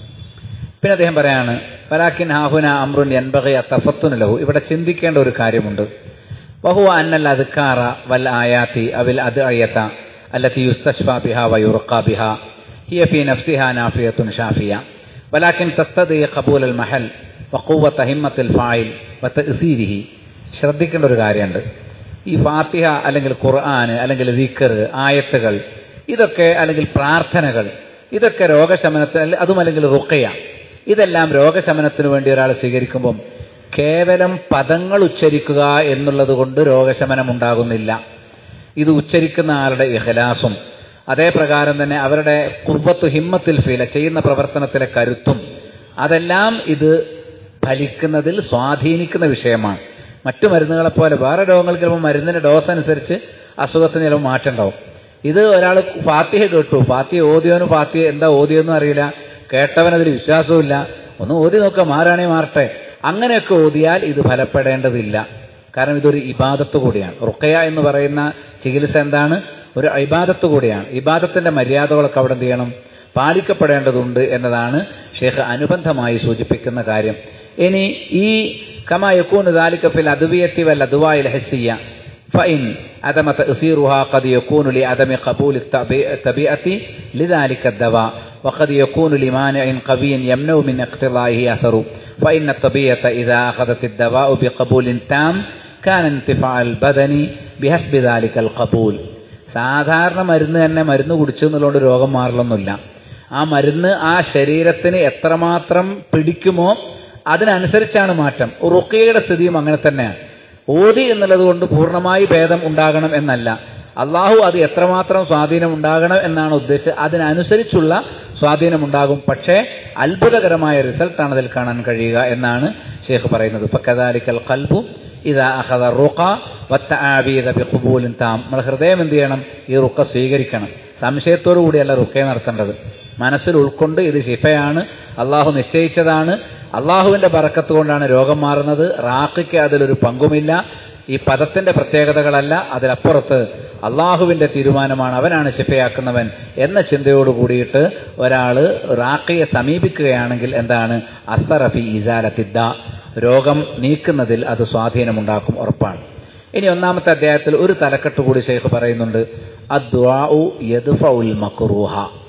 A: പിന്നെ അദ്ദേഹം പറയാണ്, വലാകിൻ ഹാഹുന അംറുൻ യൻബഗി അത്തഫത്തുന ലഹു, ഇവിടെ ചിന്തിക്കേണ്ട ഒരു കാര്യമുണ്ട്. വഹുവ അന്നൽ അദ്കാറ വൽ ആയാതി അവിൽ അദ്അയത അല്ലതി യുസ്തശ്ഫാ ബിഹാ വയുർഖാ ബിഹാ ഹിയ ഫീ നഫ്സിഹാ നാഫിയത്തുൻ ഷാഫിയ വലാകിൻ തസ്തദി ഖബൂൽ അൽ മഹൽ വഖുവത ഹിമ്മത്തുൽ ഫാഇൽ വതഅസീരിഹി. ശ്രദ്ധിക്കേണ്ട ഒരു കാര്യമുണ്ട്. ഈ ഫാത്തിഹ അല്ലെങ്കിൽ ഖുർആൻ അല്ലെങ്കിൽ ദിക്ർ, ആയത്തുകൾ, ഇതൊക്കെ അല്ലെങ്കിൽ പ്രാർത്ഥനകൾ, ഇതൊക്കെ രോഗശമനത്തിന്, അതുമല്ലെങ്കിൽ റുഖ്യ, ഇതെല്ലാം രോഗശമനത്തിന് വേണ്ടി ഒരാൾ സ്വീകരിക്കുമ്പം കേവലം പദങ്ങൾ ഉച്ചരിക്കുക എന്നുള്ളത് കൊണ്ട് രോഗശമനം ഉണ്ടാകുന്നില്ല. ഇത് ഉച്ചരിക്കുന്ന ആളുടെ ഇഖ്ലാസും അതേ പ്രകാരം തന്നെ അവരുടെ ഖുർബത്തു ഹിമ്മത്തിൽ ഫീല, ചെയ്യുന്ന പ്രവർത്തനത്തിലെ കരുത്തും, അതെല്ലാം ഇത് ഫലിക്കുന്നതിൽ സ്വാധീനിക്കുന്ന വിഷയമാണ്. മറ്റു മരുന്നുകളെപ്പോലെ വേറെ രോഗങ്ങൾക്ക് ചിലപ്പോൾ മരുന്നിൻ്റെ ഡോസ് അനുസരിച്ച് അസുഖത്തിന് ചിലപ്പോൾ മാറ്റം ഉണ്ടാവും. ഇത് ഒരാൾ ഫാത്തിഹ കേട്ടു, ഫാത്തിഹ ഓതിയോനും ഫാത്തിഹ എന്താ ഓതിയൊന്നും അറിയില്ല, കേട്ടവനതിൽ വിശ്വാസവുമില്ല, ഒന്ന് ഓതി നോക്കുക, മാറാണേ മാറട്ടെ, അങ്ങനെയൊക്കെ ഓതിയാൽ ഇത് ഫലപ്പെടേണ്ടതില്ല. കാരണം ഇതൊരു ഇബാദത്ത് കൂടിയാണ്. റുഖ്യ എന്ന് പറയുന്ന ചികിത്സ എന്താണ്? ഒരു ഇബാദത്ത് കൂടിയാണ്. ഇബാദത്തിന്റെ മര്യാദകളൊക്കെ അവിടെ എന്ത് ചെയ്യണം? പാലിക്കപ്പെടേണ്ടതുണ്ട് എന്നതാണ് ഷെയ്ഖ് അനുബന്ധമായി സൂചിപ്പിക്കുന്ന കാര്യം. ഇനി ഈ കമാ യകൂനു ദാലിക ഫിൽ അദ്വിയത്തി വൽ അദ്വാഇൽ ഹിസ്സിയ ഫഇൻ അദമ തഅസീറുഹാ ഖദ് യകൂനു ലിഅദമി ഖബൂൽ തബിഅത്തി ലിദാലിക അദ്ദവാ വഖദ് യകൂനു ലിമാനിഇൻ ഖവിയ്യിൻ യംനഉ മിൻ ഇഖ്തിദാഇഹി അസറു ഫഇന്ന അത്തബിയത ഇദാ അഖദത് അദ്ദവാഉ ബിഖബൂലിൻ താം കാന ഇന്തിഫാഅൽ ബദനി ബിഹസ്ബി ദാലിക അൽ ഖബൂൽ. സാധാരണ മരുന്ന് തന്നെ മരുന്ന് കുടിച്ചു എന്നുള്ളതുകൊണ്ട് രോഗം മാറില്ലൊന്നുമില്ല. ആ മരുന്ന് ആ ശരീരത്തിന് എത്രമാത്രം പിടിക്കുമോ അതിനനുസരിച്ചാണ് മാറ്റം. റുഖ്യയുടെ സ്ഥിതിയും അങ്ങനെ തന്നെയാണ്. ഓതി എന്നുള്ളത് കൊണ്ട് പൂർണ്ണമായി ഭേദം ഉണ്ടാകണം എന്നല്ല, അള്ളാഹു അത് എത്രമാത്രം സ്വാധീനം ഉണ്ടാകണം എന്നാണ് ഉദ്ദേശിച്ചത്. അതിനനുസരിച്ചുള്ള സ്വാധീനം ഉണ്ടാകും. പക്ഷേ അത്ഭുതകരമായ റിസൾട്ടാണ് അതിൽ കാണാൻ കഴിയുക എന്നാണ് ഷെയ്ഖ് പറയുന്നത്. ഫകദാലിക്കൽ ഖൽബു ഇദാ അഖദ റുഖ വത്തആബീദ ബിഖബൂലിൻ താം. നമ്മൾ ഹൃദയം എന്ത് ചെയ്യണം? ഈ റുഖ സ്വീകരിക്കണം. സംശയത്തോടു കൂടിയല്ല റുഖ നടത്തേണ്ടത്. മനസ്സിൽ ഉൾക്കൊണ്ട് ഇത് ശിഫയാണ്, അള്ളാഹു നിശ്ചയിച്ചതാണ്, അള്ളാഹുവിന്റെ ബറക്കത്ത് കൊണ്ടാണ് രോഗം മാറുന്നത്, റാഖിക്ക് അതിലൊരു പങ്കുമില്ല, ഈ പദത്തിന്റെ പ്രത്യേകതകളല്ല, അതിലപ്പുറത്ത് അള്ളാഹുവിന്റെ തീരുമാനമാണ്, അവനാണ് ശിഫയാക്കുന്നവൻ എന്ന ചിന്തയോട് കൂടിയിട്ട് ഒരാൾ റാഖിയെ സമീപിക്കുകയാണെങ്കിൽ എന്താണ്? അസ്റഫി ഇസാലത്തിദ്ദ, രോഗം നീക്കുന്നതിൽ അത് സ്വാധീനമുണ്ടാക്കും, ഉറപ്പാണ്. ഇനി ഒന്നാമത്തെ അധ്യായത്തിൽ ഒരു തലക്കെട്ട് കൂടി ശൈഖ് പറയുന്നുണ്ട്. അദ്ദുആഉ യദ്ഫഉൽ മക്റൂഹ,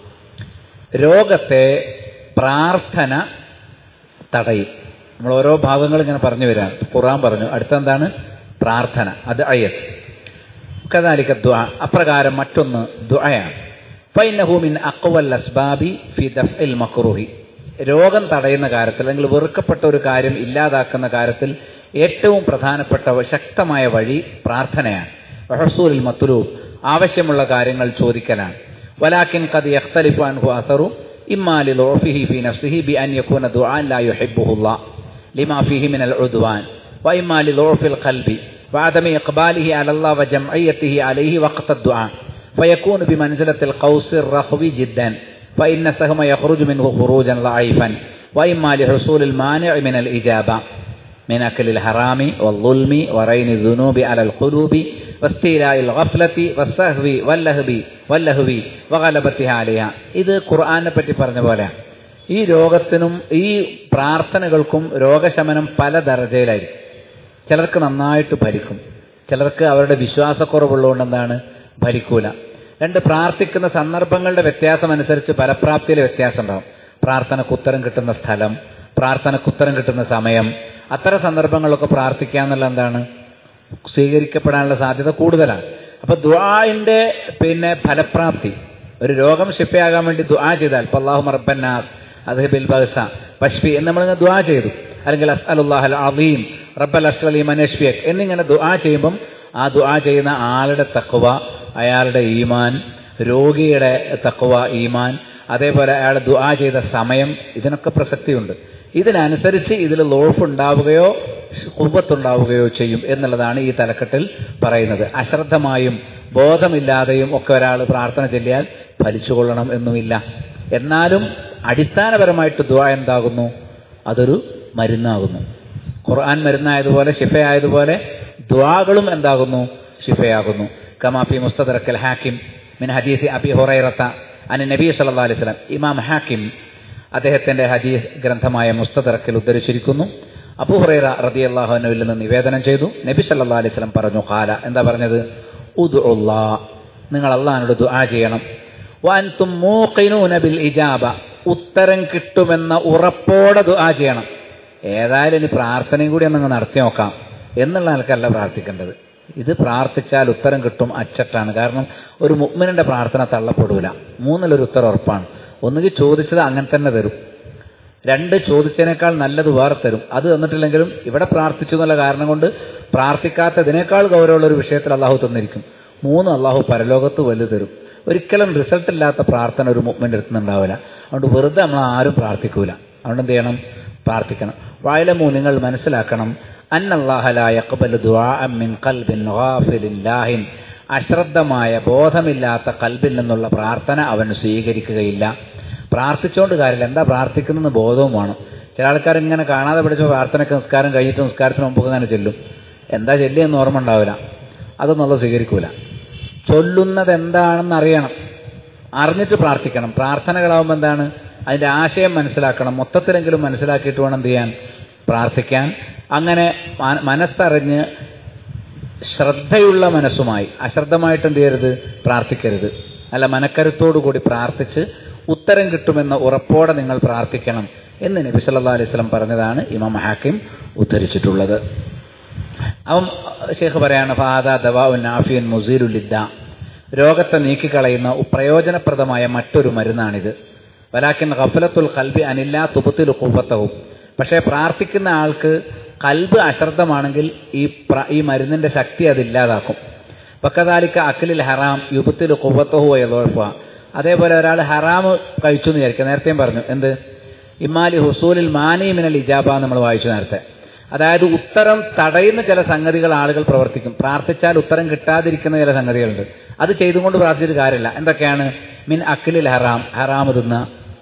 A: രോഗത്തെ പ്രാർത്ഥന തടയും. നമ്മൾ ഓരോ ഭാഗങ്ങൾ ഇങ്ങനെ പറഞ്ഞു വരാൻ. ഖുർആൻ പറഞ്ഞു, അടുത്തെന്താണ്? പ്രാർത്ഥന. അത് അയത്ത്. കദാലിക ദുആ, അപ്രകാരം മറ്റൊന്ന് ദുആയാണ്. ഫഇന്നഹു മിൻ അഖ്വൽ അസ്ബാബി ഫി ദഫ്ഇൽ മക്റൂഹി, രോഗം തടയുന്ന കാര്യത്തിൽ അല്ലെങ്കിൽ വെറുക്കപ്പെട്ട ഒരു കാര്യം ഇല്ലാതാക്കുന്ന കാര്യത്തിൽ ഏറ്റവും പ്രധാനപ്പെട്ട ശക്തമായ വഴി പ്രാർത്ഥനയാണ്. വഹസൂലുൽ മത്ലൂബ്, ആവശ്യമുള്ള കാര്യങ്ങൾ ചോദിക്കലാണ്. വലാകിൻ ഖദ് യഖ്തലിഫു അൻഹു അസറു ഇമ്മാ ലിളുഫിഹി ഫീ നഫ്സിഹി ബി അൻ യകൂന ദുആ ലാ യുഹിബ്ബുഹുല്ലാഹ് ലിമാ ഫീഹി മിനൽ ഉദ്വാൻ വഇമ്മാ ലിളുഫിൽ ഖൽബി വഅദമി ഇഖ്ബാലിഹി അലല്ലാഹ് വജംഇയ്യതിഹി അലൈഹി വഖത ദുആ ഫയകൂനു ബിമൻസിലത്തിൽ ഖൗസിർ റഖ്വി ജിദ്ദൻ ഫഇന്ന സഹമ യഖ്റുജു മിൻഹു ഖുറൂജൻ ലഈഫൻ വഇമ്മാ ലിഹുസൂലിൽ മാനിഇ മിനൽ ഇജാബ മിൻ അക്ലിൽ ഹറാമി വൽളുൽമി വറൈനി ദുനൂബി അലൽ ഖുലൂബി വസ്തിലാഇൽ ഗഫ്ലതി വസ്സഹ്വി വല്ലഹ്വി വഗലബതിഹ അലൈഹ. ഇത് ഖുർആനെ പറ്റി പറഞ്ഞ പോലെ ഈ രോഗത്തിനും ഈ പ്രാർത്ഥനകൾക്കും രോഗശമനം പല ദർജയിലായിരിക്കും. ചിലർക്ക് നന്നായിട്ട് ഭരിക്കും, ചിലർക്ക് അവരുടെ വിശ്വാസക്കുറവുള്ളതുകൊണ്ട് എന്താണ് ഭരിക്കൂല. രണ്ട്, പ്രാർത്ഥിക്കുന്ന സന്ദർഭങ്ങളുടെ വ്യത്യാസം അനുസരിച്ച് ഫലപ്രാപ്തിയിലെ വ്യത്യാസം ഉണ്ടാവും. പ്രാർത്ഥനക്ക് ഉത്തരം കിട്ടുന്ന സ്ഥലം, പ്രാർത്ഥനക്ക് ഉത്തരം കിട്ടുന്ന സമയം, അത്തരം സന്ദർഭങ്ങളിലൊക്കെ പ്രാർത്ഥിക്കുക എന്നുള്ള എന്താണ് സ്വീകരിക്കപ്പെടാനുള്ള സാധ്യത കൂടുതലാണ്. അപ്പൊ ദുആഇന്റെ ഫലപ്രാപ്തി, ഒരു രോഗം ശിഫയാകാൻ വേണ്ടി ദുആ ചെയ്താൽ ഇപ്പൊ അല്ലാഹുമ്മ റബ്ബന്നാസ് അദ്ഹിബിൽ ബഅസ വശ്ഫി എന്ന് നമ്മളിങ്ങനെ ദുആ ചെയ്തു, അല്ലെങ്കിൽ അസ്അലുല്ലാഹൽ അളീം റബ്ബൽ അർശിൽ അലീം അൻയശ്ഫിയക് എന്നിങ്ങനെ ദുആ ചെയ്യുമ്പം ആ ദുആ ചെയ്യുന്ന ആളുടെ തഖ്വ, അയാളുടെ ഈമാൻ, രോഗിയുടെ തഖ്വ, ഈമാൻ, അതേപോലെ അയാൾ ദുആ ചെയ്ത സമയം, ഇതിനൊക്കെ പ്രസക്തിയുണ്ട്. ഇതിനനുസരിച്ച് ഇതിൽ ലോഫ് ഉണ്ടാവുകയോ ഖുവ്വത്തുണ്ടാവുകയോ ചെയ്യും എന്നുള്ളതാണ് ഈ തലക്കെട്ടിൽ പറയുന്നത്. അശ്രദ്ധമായും ബോധമില്ലാതെയും ഒക്കെ ഒരാൾ പ്രാർത്ഥന ചൊല്ലിയാൽ ഫലിച്ചുകൊള്ളണം എന്നുമില്ല. എന്നാലും അടിസ്ഥാനപരമായിട്ട് ദുആ എന്താകുന്നു? അതൊരു മരുന്നാകുന്നു. ഖുർആൻ മരുന്നായതുപോലെ ശിഫയായതുപോലെ ദുആകളും എന്താകുന്നു? ശിഫയാകുന്നു. കമാ ഫി മുസ്തദ്റക് ഹാക്കിം മിൻ ഹദീസ് അബി ഹുറൈറത അൻ നബി സല്ലല്ലാഹു അലൈഹി വസല്ലം. ഇമാം ഹാക്കിം അദ്ദേഹത്തിന്റെ ഹദീസ് ഗ്രന്ഥമായ മുസ്തദ്റക്കിൽ ഉദ്ധരിച്ചിരിക്കുന്നു. അബൂ ഹുറൈറ റളിയല്ലാഹു അൻഹുവിൽ നിന്ന് നിവേദനം ചെയ്തു, നബി സല്ലല്ലാഹു അലൈഹി വസല്ലം പറഞ്ഞു, ഖാല, എന്താ പറഞ്ഞത്? ഉദ്ഉല്ലാഹ്, നിങ്ങൾ അല്ലാഹുവിനോട് ദുആ ചെയ്യണം. വഅൻതും മൂഖിനൂന ബിൽ ഇജാബ, ഉത്തരം കിട്ടുമെന്ന ഉറപ്പോടെ ദുആ ചെയ്യണം. ഏതായാലും ഇനി പ്രാർത്ഥനയും കൂടി ഒന്നങ്ങ് നടത്തി നോക്കാം എന്നുള്ള നിലക്കല്ല പ്രാർത്ഥിക്കേണ്ടത്. ഇത് പ്രാർത്ഥിച്ചാൽ ഉത്തരം കിട്ടും അച്ചട്ടാണ്. കാരണം ഒരു മുഅ്മിനിന്റെ പ്രാർത്ഥന തള്ളപ്പെടൂല. മൂന്നിലൊരു ഉത്തരം ഉറപ്പാണ്. ഒന്നുകിൽ ചോദിച്ചത് അങ്ങനെ തന്നെ തരും, രണ്ട് ചോദിച്ചതിനേക്കാൾ നല്ലത് വേറെ തരും. അത് തന്നിട്ടില്ലെങ്കിലും ഇവിടെ പ്രാർത്ഥിച്ചു എന്നുള്ള കാരണം കൊണ്ട് പ്രാർത്ഥിക്കാത്തതിനേക്കാൾ ഗൗരവമുള്ള ഒരു വിഷയത്തിൽ അള്ളാഹു തന്നിരിക്കും. മൂന്ന്, അള്ളാഹു പരലോകത്ത് വലുത് തരും. ഒരിക്കലും റിസൾട്ട് ഇല്ലാത്ത പ്രാർത്ഥന ഒരു മുഅ്മിന്റെ അടുത്ത് ഉണ്ടാവില്ല. അതുകൊണ്ട് വെറുതെ നമ്മൾ ആരും പ്രാർത്ഥിക്കൂല. അതുകൊണ്ട് എന്ത് ചെയ്യണം? പ്രാർത്ഥിക്കണം. വഅലമു, നിങ്ങൾ മനസ്സിലാക്കണം, അന്നല്ലാഹ ലാ യഖ്ബലു ദുആഅൻ മിൻ ഖൽബിൻ ഗാഫിലിൻ ലാഹിൻ, അശ്രദ്ധമായ ബോധമില്ലാത്ത കൽബിൽ നിന്നുള്ള പ്രാർത്ഥന അവൻ സ്വീകരിക്കുകയില്ല. പ്രാർത്ഥിച്ചുകൊണ്ട് കാര്യമില്ല, എന്താ പ്രാർത്ഥിക്കുന്നതെന്ന് ബോധവും വേണം. ചില ആൾക്കാർ ഇങ്ങനെ കാണാതെ പഠിച്ച പ്രാർത്ഥനയ്ക്ക് നിസ്കാരം കഴിഞ്ഞിട്ട് നിസ്കാരത്തിന് മുമ്പ് അങ്ങനെ ചെല്ലും, എന്താ ചെല്ലിയെന്ന് ഓർമ്മ ഉണ്ടാവില്ല. അതൊന്നും സ്വീകരിക്കൂല. ചൊല്ലുന്നത് എന്താണെന്ന് അറിയണം, അറിഞ്ഞിട്ട് പ്രാർത്ഥിക്കണം. പ്രാർത്ഥനകളാവുമ്പോൾ എന്താണ്? അതിൻ്റെ ആശയം മനസ്സിലാക്കണം. മൊത്തത്തിലെങ്കിലും മനസ്സിലാക്കിയിട്ട് വേണം എന്ത് ചെയ്യാൻ? പ്രാർത്ഥിക്കാൻ. അങ്ങനെ മനസ്സറിഞ്ഞ് ശ്രദ്ധയുള്ള മനസ്സുമായി, അശ്രദ്ധമായിട്ട് എന്ത് ചെയ്യരുത്? പ്രാർത്ഥിക്കരുത്. അല്ല, മനക്കരുത്തോടു കൂടി പ്രാർത്ഥിച്ച് ഉത്തരം കിട്ടുമെന്ന ഉറപ്പോടെ നിങ്ങൾ പ്രാർത്ഥിക്കണം എന്ന് നബി സല്ലല്ലാഹു അലൈഹി വസല്ലം പറഞ്ഞതാണ് ഇമാം ഹാക്കിം ഉദ്ധരിച്ചിട്ടുള്ളത്. അവൻ ശേഖ് പറയാണ്, ഫാദാ ദവാഉൻ നാഫിയുൻ മുസീലുൽ ലിദ്ദാ, രോഗത്തെ നീക്കിക്കളയുന്ന പ്രയോജനപ്രദമായ മറ്റൊരു മരുന്നാണിത്. വലാകിൻ ഗഫലത്തുൽ ഖൽബി അനില്ലാ തുബ്തിലു ഖുവ്വതഹു, പക്ഷേ പ്രാർത്ഥിക്കുന്ന ആൾക്ക് കൽബ് അശ്രദ്ധമാണെങ്കിൽ ഈ മരുന്നിന്റെ ശക്തി അതില്ലാതാക്കും. വകദാലിക അക്ലിൽ ഹറാം യുബ്തിലു ഖുവ്വതഹു വയദുഅഫ, അതേപോലെ ഒരാൾ ഹറാം കഴിച്ചു എന്ന് വിചാരിക്കുക. നേരത്തെയും പറഞ്ഞു, എന്ത്? ഇമാലി ഹുസൂലിൽ മാനി മിനൽ ഇജാബ നമ്മൾ വായിച്ചു നേരത്തെ. അതായത് ഉത്തരം തടയുന്ന ചില സംഗതികൾ ആളുകൾ പ്രവർത്തിക്കും. പ്രാർത്ഥിച്ചാൽ ഉത്തരം കിട്ടാതിരിക്കുന്ന ചില സംഗതികളുണ്ട്. അത് ചെയ്തുകൊണ്ട് പ്രാർത്ഥിച്ചിട്ട് കാര്യമില്ല. എന്തൊക്കെയാണ്? മിൻ അക്ലിൽ ഹറാം, ഹറാം തിന്ന,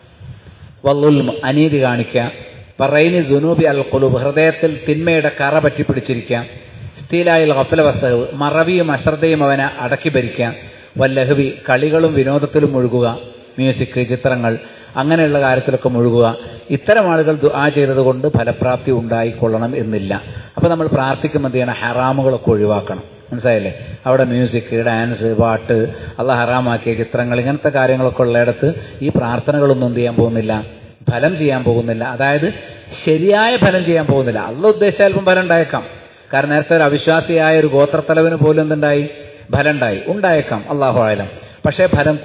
A: വളുൽം, അനീതി കാണിക്കുക, പറൈനി ദുനൂബി അൽ ഖുലൂബ്, ഹൃദയത്തിൽ തിന്മയുടെ കറ പറ്റി പിടിച്ചിരിക്കുക, ഇസ്തീലായിൽ ഗഫല വസ്തഹ്, മറവിയും അശ്രദ്ധയും അവനെ അടക്കി ഭരിക്കുക, വല്ലഹവി, കളികളും വിനോദത്തിലും മുഴുകുക, മ്യൂസിക്, ചിത്രങ്ങൾ, അങ്ങനെയുള്ള കാര്യത്തിലൊക്കെ മുഴുകുക. ഇത്തരം ആളുകൾ ദുആ ചെയ്തത് കൊണ്ട് ഫലപ്രാപ്തി ഉണ്ടായിക്കൊള്ളണം എന്നില്ല. അപ്പോൾ നമ്മൾ പ്രാർത്ഥിക്കുമ്പോൾ എന്ത് ചെയ്യണം? ഹറാമുകളൊക്കെ ഒഴിവാക്കണം. മനസ്സിലായില്ലേ? അവിടെ മ്യൂസിക്, ഡാൻസ്, പാട്ട്, അള്ളാഹ് ഹറാമാക്കിയ ചിത്രങ്ങൾ, ഇങ്ങനത്തെ കാര്യങ്ങളൊക്കെ ഉള്ളിടത്ത് ഈ പ്രാർത്ഥനകളൊന്നും എന്ത് ചെയ്യാൻ പോകുന്നില്ല? ഫലം ചെയ്യാൻ പോകുന്നില്ല. അതായത് ശരിയായ ഫലം ചെയ്യാൻ പോകുന്നില്ല. അള്ളാഹ് ഉദ്ദേശിച്ച അല്പം ഫലം ഉണ്ടായേക്കാം. കാരണം നേരത്തെ ഒരു അവിശ്വാസിയായ ഒരു ഗോത്രത്തലവന് പോലും എന്തുണ്ടായി? ഫലം ഉണ്ടായേക്കാം, അള്ളാഹു ആലം. പക്ഷേ ഫലം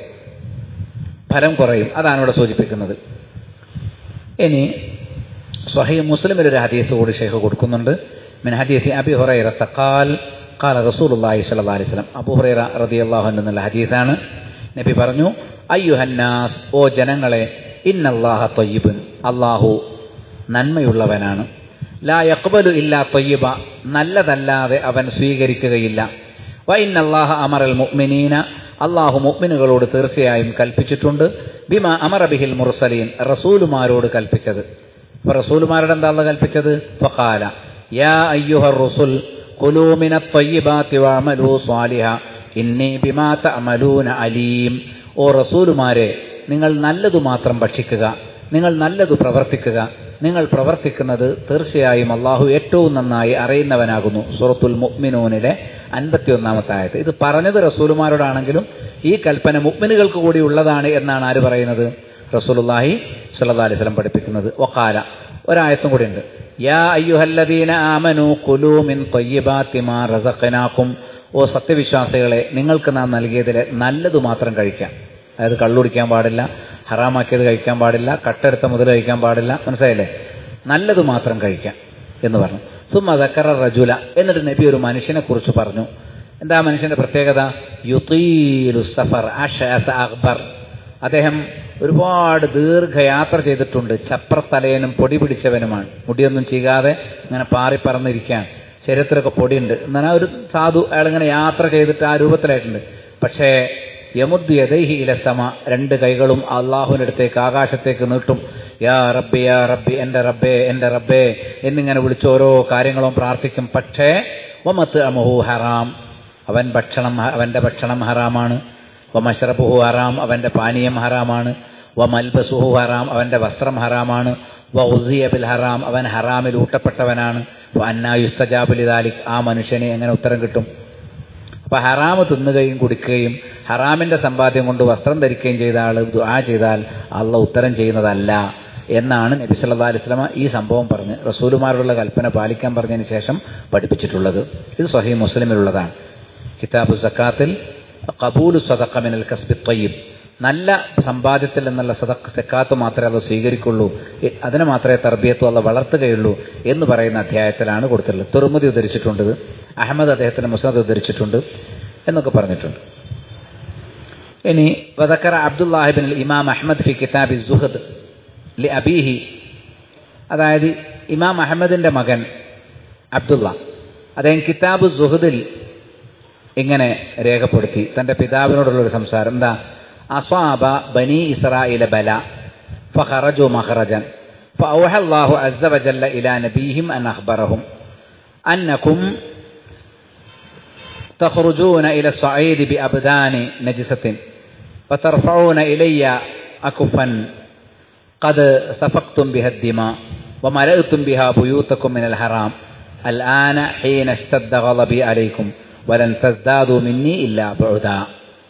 A: കുറയും. അതാണ് ഇവിടെ സൂചിപ്പിക്കുന്നത്. ഇനി സ്വഹീഹ് മുസ്ലിമിലൊരു ഹദീസ് കൂടി ഷെയ്ഖ് കൊടുക്കുന്നുണ്ട്. മിൻ ഹദീസ് അബി ഹുറൈറ ഖാൽ ഖാല റസൂലുള്ളാഹി സ്വല്ലല്ലാഹു അലൈഹി വസല്ലം, അബൂ ഹുറൈറ റളിയല്ലാഹു അൻഹു എന്നുള്ള ഹദീസാണ്. നബി പറഞ്ഞു, അയ്യുഹന്നാസ്, ഓ ജനങ്ങളെ, ഇന്നല്ലാഹ ത്വയ്യിബുൻ, അല്ലാഹു നന്മയുള്ളവനാണ്. ലാ യഖ്ബലു ഇല്ലാ ത്വയ്യിബ, നല്ലതല്ലാതെ അവൻ സ്വീകരിക്കുകയില്ല. വ ഇന്നല്ലാഹ അമറൽ മുഅ്മിനീന, അല്ലാഹു മുഅ്മിനുകളോട് തീർച്ചയായും കൽപ്പിച്ചിട്ടുണ്ട്. ബിമാ അമറ ബിഹിൽ മുർസലീൻ, റസൂലുമാരോട് കൽപ്പിച്ചത്. അപ്പോൾ റസൂലുമാരോട് എന്താ അല്ലാഹു കൽപ്പിച്ചത്? ഫഖാല യാ അയ്യുഹർ റസൂൽ ഖുലൂ മിനത് ത്വയ്യിബാതി വഅമലൂ സ്വാലിഹാ ഇന്നി ബിമാ തഅമലൂന അലീം. ഓ റസൂലുമാരെ, നിങ്ങൾ നല്ലതു മാത്രം ഭക്ഷിക്കുക, നിങ്ങൾ നല്ലതു പ്രവർത്തിക്കുക. നിങ്ങൾ പ്രവർത്തിക്കുന്നത് തീർച്ചയായും അള്ളാഹു ഏറ്റവും നന്നായി അറിയുന്നവനാകുന്നു. സൂറത്തുൽ മുഅ്മിനൂനിലെ 51-ാമത്തെ ആയത്ത്. ഇത് പറഞ്ഞത് റസൂലുമാരോടാണെങ്കിലും ഈ കൽപ്പന മുഅ്മിനുകൾക്ക് കൂടി ഉള്ളതാണ് എന്നാണ് ആര് പറയുന്നത്? റസൂലുള്ളാഹി സ്വല്ലല്ലാഹു അലൈഹി വസല്ലം പഠിപ്പിക്കുന്നത്. വഖാല, ഒരായത്തും കൂടി ഉണ്ട്, യാ അയ്യുഹല്ലദീന ആമനൂ ഖുലൂ മിൻ ത്വയ്യിബാതി മാ റസഖനാകും. ഓ സത്യവിശ്വാസികളെ, നിങ്ങൾക്ക് നാം നൽകിയതിലെ നല്ലതു മാത്രം കഴിക്കാം. അതായത് കള്ളുടിക്കാൻ പാടില്ല, ഹറാമാക്കിയത് കഴിക്കാൻ പാടില്ല, കട്ടെടുത്ത മുതൽ കഴിക്കാൻ പാടില്ല. മനസ്സിലായില്ലേ? നല്ലത് മാത്രം കഴിക്കാം എന്ന് പറഞ്ഞു. സുമ്മ ദക്കറ റജുല, എന്നിട്ട് നബി ഒരു മനുഷ്യനെ കുറിച്ച് പറഞ്ഞു. എന്താ മനുഷ്യന്റെ പ്രത്യേകത? യുതീലു സഫർ അശ്അസ അഖ്ബർ, അദ്ദേഹം ഒരുപാട് ദീർഘയാത്ര ചെയ്തിട്ടുണ്ട്. ചപ്രത്തലയനും പൊടി പിടിച്ചവനുമാണ്. മുടിയൊന്നും ചെയ്യാതെ ഇങ്ങനെ പാറിപ്പറന്നിരിക്കാൻ, ശരീരത്തിലൊക്കെ പൊടിയുണ്ട്. എന്നാൽ ഒരു സാധു, അയാളിങ്ങനെ യാത്ര ചെയ്തിട്ട് ആ രൂപത്തിലായിട്ടുണ്ട്. പക്ഷേ യമുദ്ദു യദൈഹി ഇല സമ, രണ്ട് കൈകളും അള്ളാഹുവിൻ്റെ അടുത്തേക്ക്, ആകാശത്തേക്ക് നീട്ടും. യാ റബ്ബി യാ റബ്ബി, എൻ്റെ റബ്ബേ എൻ്റെ റബ്ബേ എന്നിങ്ങനെ വിളിച്ച് ഓരോ കാര്യങ്ങളും പ്രാർത്ഥിക്കും. പക്ഷേ വമത്അമുഹു ഹറാം, അവൻ്റെ ഭക്ഷണം ഹറാമാണ്. വമശ്റബുഹു ഹറാം, അവൻ്റെ പാനീയം ഹറാമാണ്. വമൽബസുഹു ഹറാം, അവൻ്റെ വസ്ത്രം ഹറാമാണ്. വഉസിയ ബിൽ ഹറാം, അവൻ ഹറാമിൽ ഊട്ടപ്പെട്ടവനാണ്. അന്നാ യുസ്തജാബു ലിദാലിക്, ആ മനുഷ്യന് എങ്ങനെ ഉത്തരം കിട്ടും? അപ്പോൾ ഹറാമ് തിന്നുകയും കുടിക്കുകയും ഹറാമിൻ്റെ സമ്പാദ്യം കൊണ്ട് വസ്ത്രം ധരിക്കുകയും ചെയ്ത ആൾ ദുആ ചെയ്താൽ അള്ളാഹ് ഉത്തരം ചെയ്യുന്നതല്ല എന്നാണ് നബി സല്ലല്ലാഹു അലൈഹി വസല്ലമ ഈ സംഭവം പറഞ്ഞ് റസൂലുമാരോടുള്ള കൽപ്പന പാലിക്കാൻ പറഞ്ഞതിന് ശേഷം പഠിപ്പിച്ചിട്ടുള്ളത്. ഇത് സ്വഹീഹ് മുസ്ലിമിലുള്ളതാണ്. കിതാബു സക്കാത്തിൽ ഖബൂലു സദഖ മിനൽ കസ്ബി ത്വയ്യിബ്, നല്ല സമ്പാദ്യത്തിൽ നിന്നുള്ള സക്കാത്ത് മാത്രമേ അത് സ്വീകരിക്കുള്ളൂ, അതിനെ മാത്രമേ തർബിയത്തു അല്ല വളർത്തുകയുള്ളൂ എന്ന് പറയുന്ന അധ്യായത്തിലാണ് കൊടുത്തിട്ടുള്ളത്. തുർമുദി ഉദ്ധരിച്ചിട്ടുണ്ട്, അഹമ്മദ് അദ്ദേഹത്തിൻ്റെ മുസ്നദ് ഉദ്ധരിച്ചിട്ടുണ്ട് എന്നൊക്കെ പറഞ്ഞിട്ടുണ്ട്. ഇനി വദക്കറ അബ്ദുല്ലാഹി ബിൻ ഇമാം അഹ്മദ് ഫി കിതാബി സുഹദ് ലി അബീഹി, അതായത് ഇമാം അഹമ്മദിൻ്റെ മകൻ അബ്ദുള്ള അദ്ദേഹം കിതാബ് സുഹദിൽ ഇങ്ങനെ രേഖപ്പെടുത്തി തൻ്റെ പിതാവിനോടുള്ളൊരു സംസാരം. എന്താ? അസ്വാബ ബനി ഇസ്രായേല ബല ഫഖറജു മഖറജൻ ഫഔഹ അല്ലാഹു അസ്സ വജല്ല ഇലാ നബിഹിം അൻ അഖ്ബറഹും അന്നകും തഖ്റുജൂന ഇല الصعيد بأبدان نجسة فترفعون إلي أكفا قد سفقتم بها الدماء وملأتم بها بيوتكم من الحرام الآن حين اشتد غضبي عليكم ولن تزدادوا مني إلا بعدا.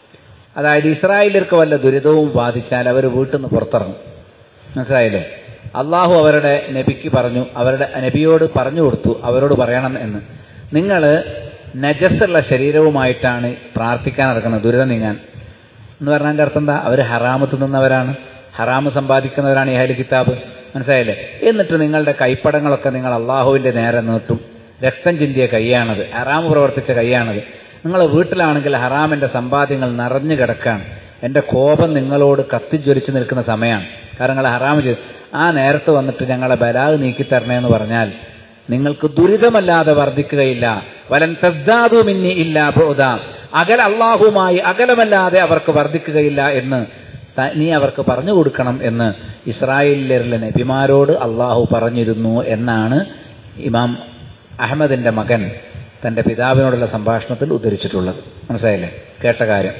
A: അതായത് ഇസ്രായേലിയർക്ക് വല്ല ദുരിതവും ബാധിച്ചാൽ അവർ വീട്ടിൽ നിന്ന് പുറത്തിറങ്ങും. മനസ്സിലായില്ലേ? അള്ളാഹു അവരുടെ നബിക്ക് പറഞ്ഞു, അവരുടെ നബിയോട് പറഞ്ഞു കൊടുത്തു അവരോട് പറയണം എന്ന്, നിങ്ങൾ നജസ്സുള്ള ശരീരവുമായിട്ടാണ് പ്രാർത്ഥിക്കാൻ നടക്കുന്നത് ദുരിതം നീങ്ങാൻ എന്ന് പറഞ്ഞതിൻ്റെ അർത്ഥം എന്താ? അവർ ഹറാമ് തിന്നുന്നവരാണ്, ഹറാമ് സമ്പാദിക്കുന്നവരാണ് ഈ അഹ്ലു കിതാബ്. മനസ്സിലായില്ലേ? എന്നിട്ട് നിങ്ങളുടെ കൈപ്പടങ്ങളൊക്കെ നിങ്ങൾ അള്ളാഹുവിൻ്റെ നേരെ നീട്ടും. രക്തം ചിന്തിയ കൈയാണത്, ഹറാമ് പ്രവർത്തിച്ച കൈയാണത്. നിങ്ങൾ വീട്ടിലാണെങ്കിൽ ഹറാമിൻ്റെ സമ്പാദ്യങ്ങൾ നിറഞ്ഞു കിടക്കാണ്. എൻ്റെ കോപം നിങ്ങളോട് കത്തിജ്വലിച്ച് നിൽക്കുന്ന സമയമാണ്. കാരണം നിങ്ങൾ ഹറാമ് ചെയ്തു. ആ നേരത്ത് വന്നിട്ട് ഞങ്ങളെ ബലാഗ് നീക്കിത്തരണേന്ന് പറഞ്ഞാൽ നിങ്ങൾക്ക് ദുരിതമല്ലാതെ വർദ്ധിക്കുകയില്ല. വലൻ തസ്ദാദു മിന്നി ഇല്ലാ ബുഅദാ, അള്ളാഹുമായി അകലമല്ലാതെ അവർക്ക് വർദ്ധിക്കുകയില്ല എന്ന് നീ അവർക്ക് പറഞ്ഞു കൊടുക്കണം എന്ന് ഇസ്രായേലിലെ നബിമാരോട് അള്ളാഹു പറഞ്ഞിരുന്നു എന്നാണ് ഇമാം അഹമ്മദിൻ്റെ മകൻ തൻ്റെ പിതാവിനോടുള്ള സംഭാഷണത്തിൽ ഉദ്ധരിച്ചിട്ടുള്ളത്. മനസ്സിലായില്ലേ? കേട്ട കാര്യം.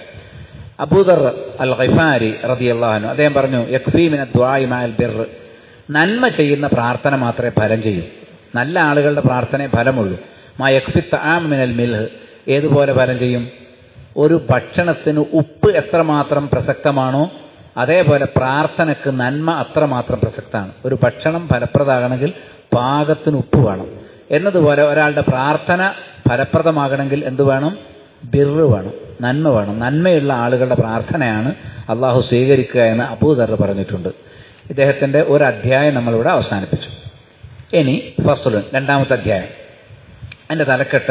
A: അബൂദർ അൽ ഖിഫാരി റളിയല്ലാഹു അൻഹു അദ്ദേഹം പറഞ്ഞു, യക്ഫീ മിന ദുആഇ മഅൽ ബിർ, നന്മ ചെയ്യുന്ന പ്രാർത്ഥന മാത്രമേ ഫലം ചെയ്യൂ. നല്ല ആളുകളുടെ പ്രാർത്ഥനയെ ഫലമുള്ളൂ. മാ യക്ഫി തആം മിനൽ മിൽഹ്, ഏതുപോലെ ഫലം ചെയ്യും? ഒരു ഭക്ഷണത്തിന് ഉപ്പ് എത്രമാത്രം പ്രസക്തമാണോ അതേപോലെ പ്രാർത്ഥനയ്ക്ക് നന്മ അത്രമാത്രം പ്രസക്തമാണ്. ഒരു ഭക്ഷണം ഫലപ്രദമാകണമെങ്കിൽ പാകത്തിന് ഉപ്പ് വേണം എന്നതുപോലെ ഒരാളുടെ പ്രാർത്ഥന ഫലപ്രദമാകണമെങ്കിൽ എന്ത് വേണം? ബിർറ് വേണം, നന്മ വേണം. നന്മയുള്ള ആളുകളുടെ പ്രാർത്ഥനയാണ് അള്ളാഹു സ്വീകരിക്കുക എന്ന് അബൂദർ പറഞ്ഞിട്ടുണ്ട്. ഇദ്ദേഹത്തിൻ്റെ ഒരു അധ്യായം നമ്മളിവിടെ അവസാനിപ്പിച്ചു. ഇനി ഫസ്ലുൻ, രണ്ടാമത്തെ അധ്യായം. അതിൻ്റെ തലക്കെട്ട്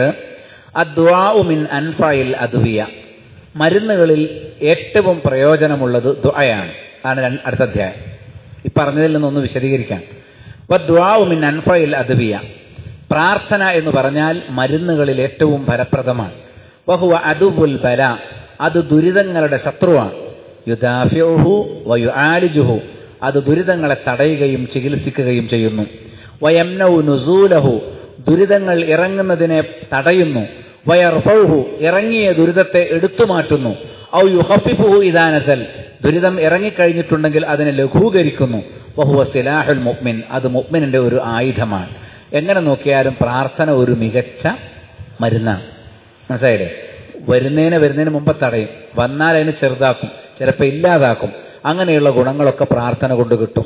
A: അദ്ദുആഉ മിൻ അൻഫഇൽ അദ്വിയ, മരുന്നുകളിൽ ഏറ്റവും പ്രയോജനമുള്ളത് ദുആയാണ്. ആണ് അടുത്ത അധ്യായം. ഈ പറഞ്ഞതിൽ നിന്നൊന്ന് വിശദീകരിക്കാം. വദ്ദുആഉ മിൻ അൻഫഇൽ അദ്വിയ, പ്രാർത്ഥന എന്ന് പറഞ്ഞാൽ മരുന്നുകളിൽ ഏറ്റവും ഫലപ്രദമാണ്. വഹുവ അദുവുൽ ബല, അത് ദുരിതങ്ങളുടെ ശത്രുവാണ്. യുദാഫിഉഹു വയുആലിജുഹു, അത് ദുരിതങ്ങളെ തടയുകയും ചികിത്സിക്കുകയും ചെയ്യുന്നു. വയംനഉ നുസൂലഹു, ദുരിതങ്ങൾ ഇറങ്ങുന്നതിനെ തടയുന്നു. വയർഫഉഹു, ഇറങ്ങിയ ദുരിതത്തെ എടുത്തുമാറ്റുന്നു. ഔ യുഖഫിഫുഹു ഇദാ നസൽ, ദുരിതം ഇറങ്ങിക്കഴിഞ്ഞിട്ടുണ്ടെങ്കിൽ അതിനെ ലഘൂകരിക്കുന്നു. വഹുവ സിലാഹുൽ മുഅ്മിൻ, അത് മുഅ്മിനിന്റെ ഒരു ആയുധമാണ്. എങ്ങനെ നോക്കിയാലും പ്രാർത്ഥന ഒരു മികച്ച മരുന്നാണ്. മനസ്സിലായില്ലേ? വരുന്നതിന് മുമ്പ് തടയും, വന്നാൽ അതിന് ചെറുതാക്കും, ചിലപ്പോൾ ഇല്ലാതാക്കും. അങ്ങനെയുള്ള ഗുണങ്ങളൊക്കെ പ്രാർത്ഥന കൊണ്ട് കിട്ടും.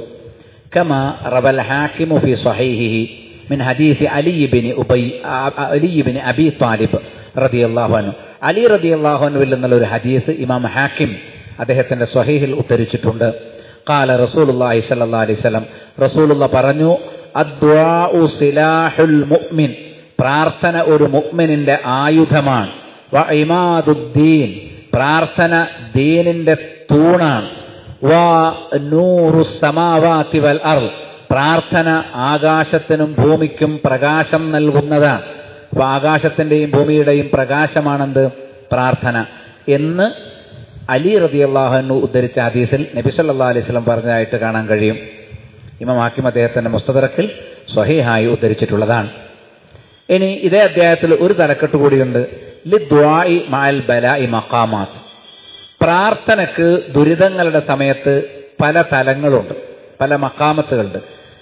A: കമാ റവൽ ഹാക്കിമു ഫി സ്വഹീഹിഹി മിൻ ഹദീസ് അലി ഇബ്നു അബി ത്വാലിബ് റളിയല്ലാഹു അൻഹു, അലി റളിയല്ലാഹു അൻഹുവിൽ നിന്നുള്ള ഒരു ഹദീസ് ഇമാം ഹാക്കിം അദ്ദേഹത്തിന്റെ സ്വഹീഹിൽ ഉദ്ധരിച്ചിട്ടുണ്ട്. ഖാല റസൂലുള്ളാഹി സ്വല്ലല്ലാഹു അലൈഹി വസല്ലം, റസൂലുള്ളാഹി പറഞ്ഞു, അദ്ദുആഉ സിലാഹുൽ മുഅ്മിൻ, പ്രാർത്ഥന ഒരു മുഅ്മിനിന്റെ ആയുധമാണ്. വ ഇമാദുദ്ദീൻ, പ്രാർത്ഥന ദീനിന്റെ തൂണാണ്. വ നൂറുസ് സമാവാതി വൽ അർദ്, പ്രാർത്ഥന ആകാശത്തിനും ഭൂമിക്കും പ്രകാശം നൽകുന്നതാണ്. അപ്പോൾ ആകാശത്തിന്റെയും ഭൂമിയുടെയും പ്രകാശമാണെന്ത്? പ്രാർത്ഥന എന്ന് അലി റളിയല്ലാഹു അൻഹു ഉദ്ധരിച്ച ഹദീസിൽ നബി സല്ലല്ലാഹു അലൈഹി വസല്ലം പറഞ്ഞതായിട്ട് കാണാൻ കഴിയും. ഇമാം ഹാക്കിം അദ്ദേഹത്തിന്റെ മുസ്തദറക്കിൽ സ്വഹീഹായി ഉദ്ധരിച്ചിട്ടുള്ളതാണ്. ഇനി ഇതേ അധ്യായത്തിൽ ഒരു തലക്കെട്ട് കൂടിയുണ്ട്. ലിദ്ദുആഇ മഅൽ ബലാഇ മഖാമാത്ത്. പ്രാർത്ഥനയ്ക്ക് ദുരിതങ്ങളുടെ സമയത്ത് പല തലങ്ങളുണ്ട്, പല മഖാമത്തുകളുണ്ട്.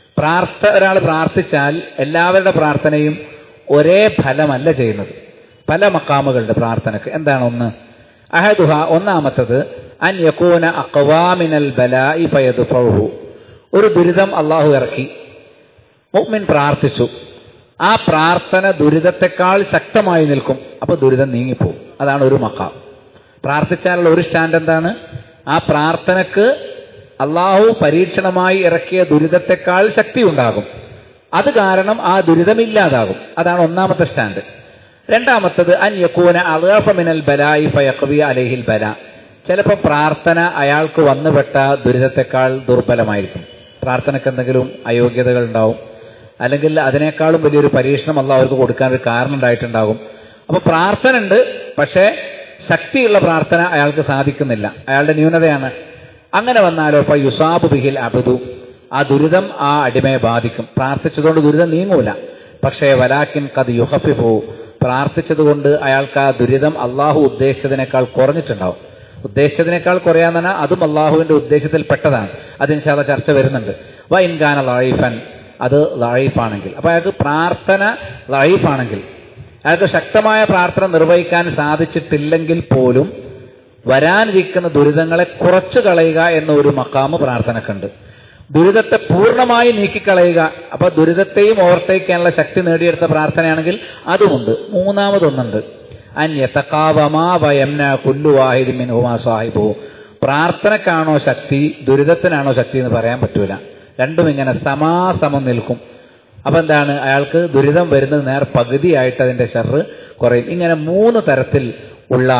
A: ഒരാൾ പ്രാർത്ഥിച്ചാൽ എല്ലാവരുടെ പ്രാർത്ഥനയും ഒരേ ഫലമല്ല ചെയ്യുന്നത്. പല മഖാമുകളുണ്ട് പ്രാർത്ഥനയ്ക്ക്. എന്താണ്? ഒന്ന് അഹദുഹ, ഒന്നാമത്തത് അൻ യകൂന അഖ്വാ മിനൽ ബലാഇ ഫയദ്ഫഉഹു. ഒരു ദുരിതം അള്ളാഹു ഇറക്കി, മുഅ്മിൻ പ്രാർത്ഥിച്ചു, ആ പ്രാർത്ഥന ദുരിതത്തെക്കാൾ ശക്തമായി നിൽക്കും, അപ്പോൾ ദുരിതം നീങ്ങിപ്പോകും. അതാണ് ഒരു മഖാം. പ്രാർത്ഥിച്ചാലുള്ള ഒരു സ്റ്റാൻഡ് എന്താണ്? ആ പ്രാർത്ഥനയ്ക്ക് അള്ളാഹു പരീക്ഷണമായി ഇറക്കിയ ദുരിതത്തെക്കാൾ ശക്തി ഉണ്ടാകും, അത് കാരണം ആ ദുരിതമില്ലാതാകും. അതാണ് ഒന്നാമത്തെ സ്റ്റാൻഡ്. രണ്ടാമത്തത് അൻ യകൂന അദ്അഫ മിനൽ ബലാഇ ഫയഖ്വി അലൈഹിൽ ബലാ. ചിലപ്പോൾ പ്രാർത്ഥന അയാൾക്ക് വന്നുപെട്ട ദുരിതത്തെക്കാൾ ദുർബലമായിരിക്കും. പ്രാർത്ഥനയ്ക്ക് എന്തെങ്കിലും അയോഗ്യതകൾ ഉണ്ടാവും, അല്ലെങ്കിൽ അതിനേക്കാളും വലിയൊരു പരീക്ഷണം അള്ളാഹു അവർക്ക് കൊടുക്കാൻ ഒരു കാരണം ഉണ്ടായിട്ടുണ്ടാകും. അപ്പോൾ പ്രാർത്ഥന ഉണ്ട്, പക്ഷേ ശക്തിയുള്ള പ്രാർത്ഥന അയാൾക്ക് സാധിക്കുന്നില്ല, അയാളുടെ ന്യൂനതയാണ്. അങ്ങനെ വന്നാലോ ഫയുസാബു ബിഹിൽ അബ്ദു, ആ ദുരിതം ആ അടിമയെ ബാധിക്കും. പ്രാർത്ഥിച്ചതുകൊണ്ട് ദുരിതം നീങ്ങൂല, പക്ഷേ വലാക്കിൻ ഖദ് യുഖഫിഫു, പ്രാർത്ഥിച്ചതുകൊണ്ട് അയാൾക്ക് ആ ദുരിതം അള്ളാഹു ഉദ്ദേശിച്ചതിനേക്കാൾ കുറഞ്ഞിട്ടുണ്ടാവും. ഉദ്ദേശിച്ചതിനേക്കാൾ കുറയാന്ന് പറഞ്ഞാൽ അതും അള്ളാഹുവിന്റെ ഉദ്ദേശത്തിൽ പെട്ടതാണ്. അത് ഇൻഷാ അല്ലാഹ് ചർച്ച വരുന്നുണ്ട്. വ ഇൻ കാന ലഈഫൻ, അത് ലഈഫാണെങ്കിൽ, അപ്പോൾ അയാൾക്ക് പ്രാർത്ഥന ലഈഫാണെങ്കിൽ, അയാൾക്ക് ശക്തമായ പ്രാർത്ഥന നിർവഹിക്കാൻ സാധിച്ചിട്ടില്ലെങ്കിൽ പോലും വരാനിരിക്കുന്ന ദുരിതങ്ങളെ കുറച്ചു കളയുക എന്ന ഒരു മഖാമ് പ്രാർത്ഥനക്കുണ്ട്. ദുരിതത്തെ പൂർണ്ണമായി നീക്കിക്കളയുക, അപ്പൊ ദുരിതത്തെയും ഓവർടേക്ക് ചെയ്യാനുള്ള ശക്തി നേടിയെടുത്ത പ്രാർത്ഥനയാണെങ്കിൽ അതുമുണ്ട്. മൂന്നാമതൊന്നുണ്ട്, അൻ യതഖാവമാ വയംന കുല്ലു വാഹിദി മിൻഹുമാ സാഹിബുഹു. പ്രാർത്ഥനക്കാണോ ശക്തി, ദുരിതത്തിനാണോ ശക്തി എന്ന് പറയാൻ പറ്റൂല. രണ്ടും ഇങ്ങനെ സമാസമം നിൽക്കും. അപ്പൊ എന്താണ്? അയാൾക്ക് ദുരിതം വരുന്നത് നേർ പകുതിയായിട്ട് അതിന്റെ ഷർറ് കുറയും. ഇങ്ങനെ മൂന്ന് തരത്തിൽ ഉള്ള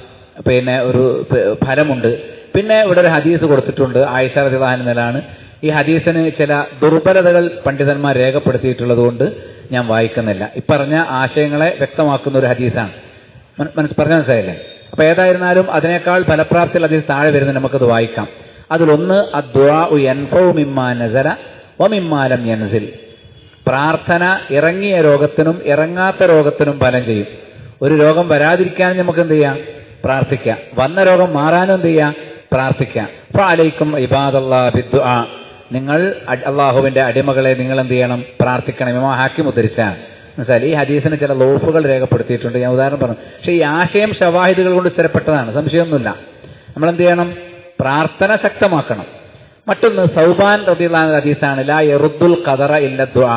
A: ഒരു ഫലമുണ്ട്. പിന്നെ ഇവിടെ ഒരു ഹദീസ് കൊടുത്തിട്ടുണ്ട്, ആയിഷ റളിയല്ലാഹു അൻഹയാണ്. ഈ ഹദീസിന് ചില ദുർബലതകൾ പണ്ഡിതന്മാർ രേഖപ്പെടുത്തിയിട്ടുള്ളത് കൊണ്ട് ഞാൻ വായിക്കുന്നില്ല. ഇപ്പറഞ്ഞ ആശയങ്ങളെ വ്യക്തമാക്കുന്ന ഒരു ഹദീസാണ്. പറഞ്ഞ മനസ്സിലായില്ലേ? അപ്പൊ ഏതായിരുന്നാലും അതിനേക്കാൾ ഫലപ്രാപ്തിയിൽ അതിൽ താഴെ വരുന്നത് നമുക്കത് വായിക്കാം. അതിലൊന്ന് അദ്ദുആഉ യൻഫഉ മിമ്മാ നസല വമിമ്മാ ലം യൻസിൽ. പ്രാർത്ഥന ഇറങ്ങിയ രോഗത്തിനും ഇറങ്ങാത്ത രോഗത്തിനും ഫലം ചെയ്യും. ഒരു രോഗം വരാതിരിക്കാനും നമുക്ക് എന്ത് ചെയ്യാം? പ്രാർത്ഥിക്കാം. വന്ന രോഗം മാറാനും എന്ത് ചെയ്യാം? പ്രാർത്ഥിക്കാം. ഫഅലൈക്കും ഇബാദല്ലാഹി ബിദ്ദുആ, നിങ്ങൾ അള്ളാഹുവിന്റെ അടിമകളെ നിങ്ങൾ എന്ത് ചെയ്യണം? പ്രാർത്ഥിക്കണം. ഇമാം ഹാക്കിം ഉദ്ധരിച്ചാണ്. മനസ്സിലായി? ഈ ഹദീസിന് ചില ലോഫുകൾ രേഖപ്പെടുത്തിയിട്ടുണ്ട്, ഞാൻ ഉദാഹരണം പറഞ്ഞു. പക്ഷേ ഈ ആശയം ഷവാഹിദുകൾ കൊണ്ട് സ്ഥിരപ്പെട്ടതാണ്, സംശയമൊന്നുമില്ല. നമ്മളെന്ത് ചെയ്യണം? പ്രാർത്ഥന ശക്തമാക്കണം. മറ്റൊന്ന് സൗബാൻ റളിയല്ലാഹു അൻഹു ഹദീസാണ്, ലാ യറുദ്ദുൽ ഖദറ ഇല്ല ദുആ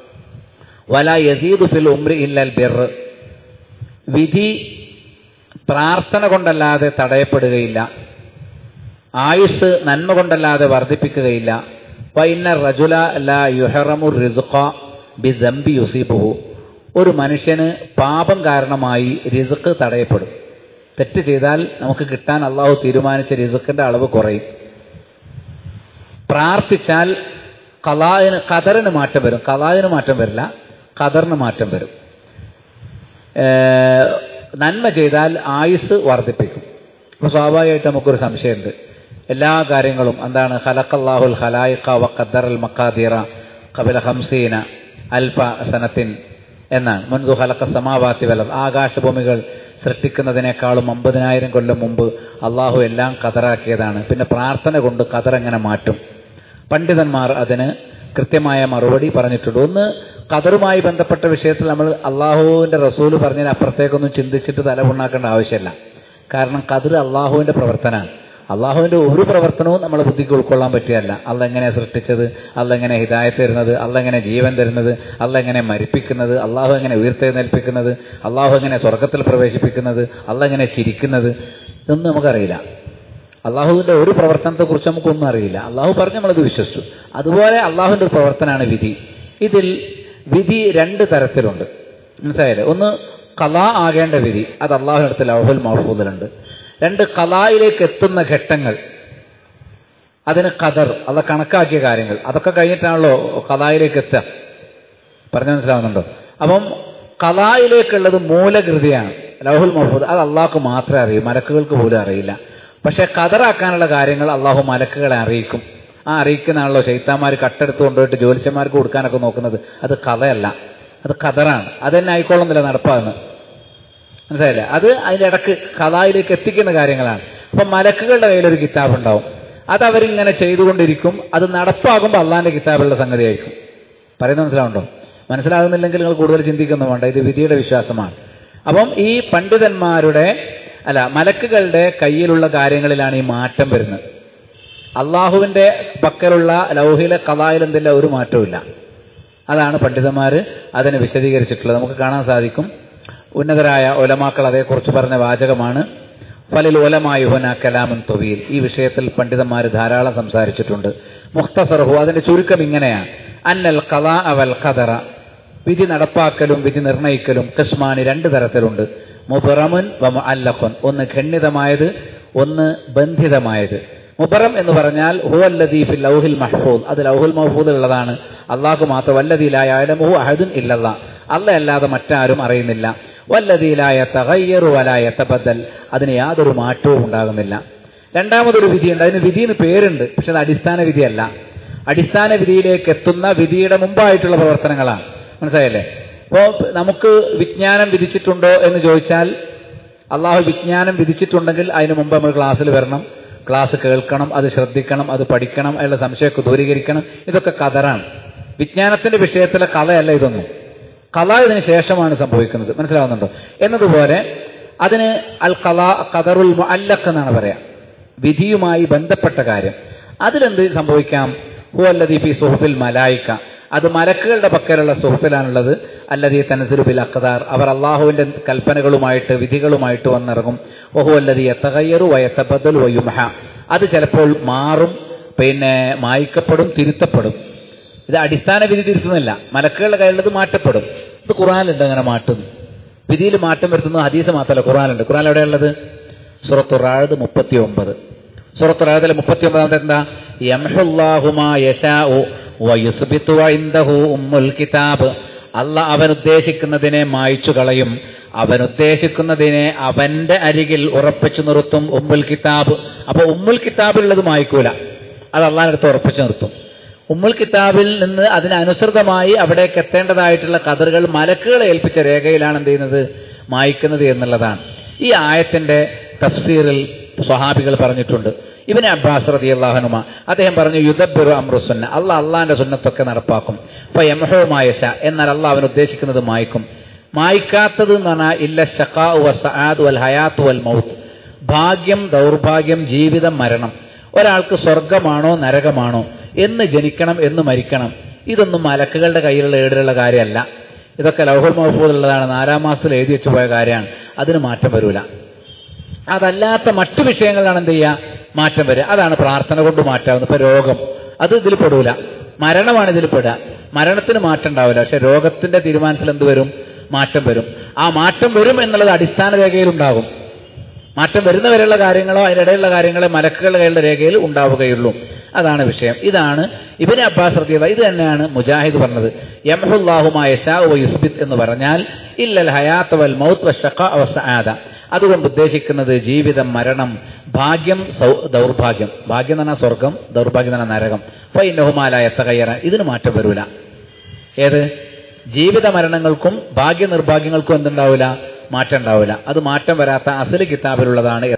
A: വലാ യസീദു ഫിൽ ഉംരി ഇല്ലൽ ബിർ. വിധി പ്രാർത്ഥന കൊണ്ടല്ലാതെ തടയപ്പെടുകയില്ല, ആയുസ് നന്മ കൊണ്ടല്ലാതെ വർദ്ധിപ്പിക്കുകയില്ല. വഇന്ന റജുല ലാ യുഹറമു റിസ്ഖ ബിദംബി യുസീബുഹു. ഒരു മനുഷ്യന് പാപം കാരണമായി റിസ്ഖ് തടയപ്പെടും. തെറ്റ് ചെയ്താൽ നമുക്ക് കിട്ടാൻ അള്ളാഹു തീരുമാനിച്ച റിസ്ഖിന്റെ അളവ് കുറയും. പ്രാർത്ഥിച്ചാൽ ഖദറിന് മാറ്റം വരും. ഖദറിന് മാറ്റം വരില്ല, ഖദറിന് മാറ്റം വരും. നന്മ ചെയ്താൽ ആയുസ് വർദ്ധിപ്പിക്കും. അപ്പോൾ സ്വാഭാവികമായിട്ട് നമുക്കൊരു സംശയമുണ്ട്. എല്ലാ കാര്യങ്ങളും എന്താണ്? ഖലഖല്ലാഹുൽ ഖലായിഖ വഖദ്ദറൽ മഖാദിറ ഖബല 50 അൽഫ സനത്തിൻ എന്നാണ്. മുൻദു ഖലഖ സമാവാതി വൽ അർദ്. ആകാശഭൂമികൾ സൃഷ്ടിക്കുന്നതിനേക്കാളും 50,000 കൊല്ലം മുമ്പ് അള്ളാഹു എല്ലാം ഖദറാക്കിയതാണ്. പിന്നെ പ്രാർത്ഥന കൊണ്ട് ഖദർ എങ്ങനെ മാറ്റും? പണ്ഡിതന്മാർ അതിന് കൃത്യമായ മറുപടി പറഞ്ഞിട്ടുണ്ട്. ഒന്ന്, ഖദറുമായി ബന്ധപ്പെട്ട വിഷയത്തിൽ നമ്മൾ അള്ളാഹുവിന്റെ റസൂല് പറഞ്ഞതിന് അപ്പുറത്തേക്കൊന്നും ചിന്തിച്ചിട്ട് തലമുണ്ടാക്കേണ്ട ആവശ്യമില്ല. കാരണം ഖദർ അള്ളാഹുവിന്റെ പ്രവർത്തനമാണ്. അള്ളാഹുവിന്റെ ഒരു പ്രവർത്തനവും നമ്മളെ ബുദ്ധിക്ക് ഉൾക്കൊള്ളാൻ പറ്റുകയല്ല. അള്ള എങ്ങനെ സൃഷ്ടിച്ചത്, അള്ള എങ്ങനെ ഹിദായത്ത് തരുന്നത്, അള്ള എങ്ങനെ ജീവൻ തരുന്നത്, അള്ള എങ്ങനെ മരിപ്പിക്കുന്നത്, അള്ളാഹു എങ്ങനെ ഉയർത്തെഴുന്നേൽപ്പിക്കുന്നത്, അള്ളാഹു എങ്ങനെ സ്വർഗത്തിൽ പ്രവേശിപ്പിക്കുന്നത്, അള്ള എങ്ങനെ ചിരിക്കുന്നത്, ഇതൊന്നും നമുക്കറിയില്ല. അള്ളാഹുവിന്റെ ഒരു പ്രവർത്തനത്തെക്കുറിച്ച് നമുക്കൊന്നും അറിയില്ല. അള്ളാഹു പറഞ്ഞ് നമ്മളത് വിശ്വസിച്ചു. അതുപോലെ അള്ളാഹുവിന്റെ ഒരു പ്രവർത്തനമാണ് വിധി. ഇതിൽ വിധി 2 തരത്തിലുണ്ട്, മനസ്സിലായില്ലേ? ഒന്ന്, ഖലാ ആകേണ്ട വിധി, അത് അള്ളാഹുവിന്റെ അടുത്ത് ലൗഹുൽ മഹ്ഫൂദിലുണ്ട്. 2, ഖലായിലേക്ക് എത്തുന്ന ഘട്ടങ്ങൾ, അതിന് ഖദർ, അത് കണക്കാക്കിയ കാര്യങ്ങൾ, അതൊക്കെ കഴിഞ്ഞിട്ടാണല്ലോ ഖലായിലേക്ക് എത്തുക. പറഞ്ഞു മനസ്സിലാവുന്നുണ്ടോ? അപ്പം ഖലായിലേക്കുള്ളത് മൂലകൃതിയാണ്, ലൗഹുൽ മഹ്ഫൂദ്. അത് അള്ളാഹ്ക്ക് മാത്രമേ അറിയൂ, മലക്കുകൾക്ക് പോലും അറിയില്ല. പക്ഷെ ഖദറാക്കാനുള്ള കാര്യങ്ങൾ അള്ളാഹു മലക്കുകളെ അറിയിക്കും. ആ അറിയിക്കുന്നതാണല്ലോ ശൈത്താന്മാർ കട്ടെടുത്ത് കൊണ്ടുപോയിട്ട് ജ്യോത്സ്യന്മാർക്ക് കൊടുക്കാനൊക്കെ നോക്കുന്നത്. അത് ഖദയല്ല, അത് ഖദറാണ്. അത് തന്നെ ആയിക്കോളുന്നില്ല നടപ്പാകുന്നത്. മനസ്സിലായില്ലേ? അത് അതിൻ്റെ ഇടക്ക് ഖദായിലേക്ക് എത്തിക്കുന്ന കാര്യങ്ങളാണ്. അപ്പം മലക്കുകളുടെ കയ്യിലൊരു കിതാബ് ഉണ്ടാവും, അതവരിങ്ങനെ ചെയ്തുകൊണ്ടിരിക്കും. അത് നടപ്പാകുമ്പോൾ അള്ളാഹിന്റെ കിതാബുള്ള സംഗതിയായിരിക്കും. പറയുന്നത് മനസ്സിലാവുണ്ടോ? മനസ്സിലാകുന്നില്ലെങ്കിൽ നിങ്ങൾ കൂടുതൽ ചിന്തിക്കുന്നു വേണ്ട, ഇത് വിധിയുടെ വിശ്വാസമാണ്. അപ്പം ഈ പണ്ഡിതന്മാരുടെ മലക്കുകളുടെ കയ്യിലുള്ള കാര്യങ്ങളിലാണ് ഈ മാറ്റം വരുന്നത്. അള്ളാഹുവിന്റെ പക്കലുള്ള ലൗഹിലെ ഖദായിൽ എന്തില്ല, ഒരു മാറ്റവും. അതാണ് പണ്ഡിതന്മാർ അതിനെ വിശദീകരിച്ചിട്ടുള്ളത്. നമുക്ക് കാണാൻ സാധിക്കും. ഉന്നതരായ ഉലമാക്കൾ അതേക്കുറിച്ച് പറഞ്ഞ വാചകമാണ് ഫലിൽ ഉലമായുഹുന കലാമുൻ ത്വീൽ. ഈ വിഷയത്തിൽ പണ്ഡിതന്മാർ ധാരാളം സംസാരിച്ചിട്ടുണ്ട്. മുഖ്തസറുഹു, അതിന്റെ ചുരുക്കം ഇങ്ങനെയാണ്: അന്നൽ ഖദാഅ വൽ ഖദറ, വിധി നടപ്പാക്കലും വിധി നിർണയിക്കലും ഖിസ്മാനി, രണ്ട് തരത്തിലുണ്ട്. മുബറമുൻ വ മുഅല്ലഖുൻ, ഒന്ന് ഖണ്ഡിതമായത്, ഒന്ന് ബന്ധിതമായത്. മുബറം എന്ന് പറഞ്ഞാൽ ഹുവല്ലദീ ഫിൽ ലൗഹിൽ മഹ്ഫൂദ്, അത് ലൗഹുൽ മഹ്ഫൂദിൽ ഉള്ളതാണ്, അല്ലാഹു മാത്രം. വല്ലദീ ലാ യഅലമുഹു അഹദുൻ ഇല്ലല്ലാഹ്, അല്ലാഹ് അല്ലാതെ മറ്റാരും അറിയുന്നില്ല. വല്ലദീ ലാ യതഗയ്യറു വലാ യതബദ്ദൽ, അതിന് യാതൊരു മാറ്റവും ഉണ്ടാകുന്നില്ല. രണ്ടാമതൊരു വിധിയുണ്ട്, അതിന് വിധിന് പേരുണ്ട്, പക്ഷെ അത് അടിസ്ഥാന വിധിയല്ല. അടിസ്ഥാന വിധിയിലേക്ക് എത്തുന്ന വിധിയുടെ മുമ്പായിട്ടുള്ള പ്രവർത്തനങ്ങളാണ്. മനസ്സിലായല്ലേ? അപ്പോൾ നമുക്ക് വിജ്ഞാനം വിധിച്ചിട്ടുണ്ടോ എന്ന് ചോദിച്ചാൽ, അള്ളാഹു വിജ്ഞാനം വിധിച്ചിട്ടുണ്ടെങ്കിൽ അതിന് മുമ്പ് നമ്മൾ ക്ലാസ്സിൽ വരണം, ക്ലാസ് കേൾക്കണം, അത് ശ്രദ്ധിക്കണം, അത് പഠിക്കണം, അതിലുള്ള സംശയമൊക്കെ ദൂരീകരിക്കണം. ഇതൊക്കെ ഖദറാണ്. വിജ്ഞാനത്തിന്റെ വിഷയത്തിലെ കഥയല്ല ഇതൊന്നും. കഥ ഇതിന് ശേഷമാണ് സംഭവിക്കുന്നത്. മനസ്സിലാവുന്നുണ്ടോ? എന്നതുപോലെ അതിന് അൽ ഖദറുൽ മുഅല്ലഖ് എന്നാണ് പറയാം, വിധിയുമായി ബന്ധപ്പെട്ട കാര്യം. അതിലെന്ത് സംഭവിക്കാം? ഹുവല്ലദീ ഫീ സുഹുഫിൽ മലായിക, അത് മലക്കുകളുടെ പക്കലുള്ള സുഹുഫിലാണുള്ളത്. അല്ലദീ തൻസിലു ബിൽ അഖ്ദാർ, അവർ അള്ളാഹുവിന്റെ കൽപ്പനകളുമായിട്ട് വിധികളുമായിട്ട് വന്നിറങ്ങും. വഹുവല്ലദീ യതഗയ്യറു വയതബദ്ദലു വയുംഹ, അത് ചിലപ്പോൾ മാറും, പിന്നെ മായ്ക്കപ്പെടും, തിരുത്തപ്പെടും. ഇത് അടിസ്ഥാന വിധി തിരുത്തുന്നില്ല, മലക്കുകളുടെ കയ്യിലുള്ളത് മാറ്റപ്പെടും. ഇത് ഖുർആനിലുണ്ട് അങ്ങനെ മാറ്റുന്നു. വിധിയിൽ മാറ്റം വരുത്തുന്നത് ഹദീസ് മാത്രമല്ല, ഖുർആനിലുണ്ട്. ഖുർആൻ എവിടെയുള്ളത്? സൂറത്തുർ റഅദ് 39. സൂറത്തുർ റഅദിലെ 39 എന്താ? യംഹുല്ലാഹു മാ യശാഉ വയുസ്ബിതു വഇൻദഹു ഉമ്മുൽ കിതാബ്, അല്ലാഹ് അവൻ ഉദ്ദേശിക്കുന്നതിനെ മായ്ച്ചു കളയും, അവൻ ഉദ്ദേശിക്കുന്നതിനെ അവന്റെ അരികിൽ ഉറപ്പിച്ചു നിർത്തും. ഉമ്മുൽ കിതാബ്, അപ്പൊ ഉമ്മുൽ കിതാബിലുള്ളത് മായ്ക്കൂല, അത് അള്ളാഹിന്റെ അടുത്ത് ഉറപ്പിച്ചു നിർത്തും. ഉമ്മുൽ കിതാബിൽ നിന്ന് അതിനനുസൃതമായി അവിടേക്ക് എത്തേണ്ടതായിട്ടുള്ള ഖദറുകൾ മലക്കുകളെ ഏൽപ്പിച്ച രേഖയിലാണ് എന്ത് ചെയ്യുന്നത്? മായ്ക്കുന്നത് എന്നുള്ളതാണ്. ഈ ആയത്തിന്റെ തഫ്സീറിൽ സ്വഹാബികൾ പറഞ്ഞിട്ടുണ്ട്. ഇബ്നു അബ്ബാസ് റളിയല്ലാഹു അൻഹു അദ്ദേഹം പറഞ്ഞു, യുദബ്ബിറു അംറു സുന്ന, അള്ളാഹിന്റെ സുന്നത്തൊക്കെ നടപ്പാക്കും. ഫയംഹു മാ യശാ, എന്നാൽ അള്ളാഹ് അവൻ ഉദ്ദേശിക്കുന്നത് മായ്ക്കും. മായ്ക്കാത്തത് എന്ന് പറഞ്ഞാൽ ഇല്ല ശഖാഉ വസ്സആദ് വൽ ഹയാത്ത് വൽ മൗത്ത്, ഭാഗ്യം ദൗർഭാഗ്യം ജീവിതം മരണം. ഒരാൾക്ക് സ്വർഗമാണോ നരകമാണോ, എന്ന് ജനിക്കണം എന്ന് മരിക്കണം, ഇതൊന്നും മലക്കുകളുടെ കയ്യിലുള്ള ഏടിലുള്ള കാര്യമല്ല. ഇതൊക്കെ ലൗഹുൽ മഹ്ഫൂദിലുള്ളതാണ്, 4-ാം മാസത്തിൽ എഴുതി വെച്ചു പോയ കാര്യമാണ്. അതിന് മാറ്റം വരൂല. അതല്ലാത്ത മറ്റു വിഷയങ്ങളിലാണ് എന്ത് ചെയ്യുക? മാറ്റം വരിക. അതാണ് പ്രാർത്ഥന കൊണ്ട് മാറ്റാവുന്നത്. ഇപ്പൊ രോഗം, അത് ഇതിൽ പെടൂല. മരണമാണ് ഇതിൽ പെടുക. മരണത്തിന് മാറ്റം ഉണ്ടാവില്ല, പക്ഷെ രോഗത്തിന്റെ തീരുമാനത്തിൽ എന്ത് വരും? മാറ്റം വരും. ആ മാറ്റം വരും എന്നുള്ളത് അടിസ്ഥാന രേഖയിലുണ്ടാകും. മാറ്റം വരുന്നവരെയുള്ള കാര്യങ്ങളോ അതിനിടയിലുള്ള കാര്യങ്ങളെ മലക്കുകളുടെ കയ്യിലുള്ള രേഖയിൽ ഉണ്ടാവുകയുള്ളൂ. അതാണ് വിഷയം. ഇതാണ് ഇബ്നു അബ്ബാസ് റളിയല്ലാഹു, ഇത് തന്നെയാണ് മുജാഹിദ് പറഞ്ഞത്. യംഹുല്ലാഹു മാ യശാഉ വയുസ്ബിത് എന്ന് പറഞ്ഞാൽ ഇല്ലൽ ഹയാത്ത് വൽ മൗത്ത് വശഖാ വസ്സആദ, അതുകൊണ്ട് ഉദ്ദേശിക്കുന്നത് ജീവിതം മരണം, ഭാഗ്യം ദൗർഭാഗ്യം. ഭാഗ്യം എന്ന് പറഞ്ഞാൽ സ്വർഗം, ദൗർഭാഗ്യം എന്ന് പറഞ്ഞാൽ നരകം. ഫഇന്നഹുമാ ലാ യതഗയ്യറ, ഇതിന് മാറ്റം വരൂല. ഏത്? ജീവിത മരണങ്ങൾക്കും ഭാഗ്യ നിർഭാഗ്യങ്ങൾക്കും എന്തുണ്ടാവില്ല? മാറ്റം ഉണ്ടാവില്ല. അത് മാറ്റം വരാത്ത അസ്ലി കിതാബിലുള്ളതാണ്.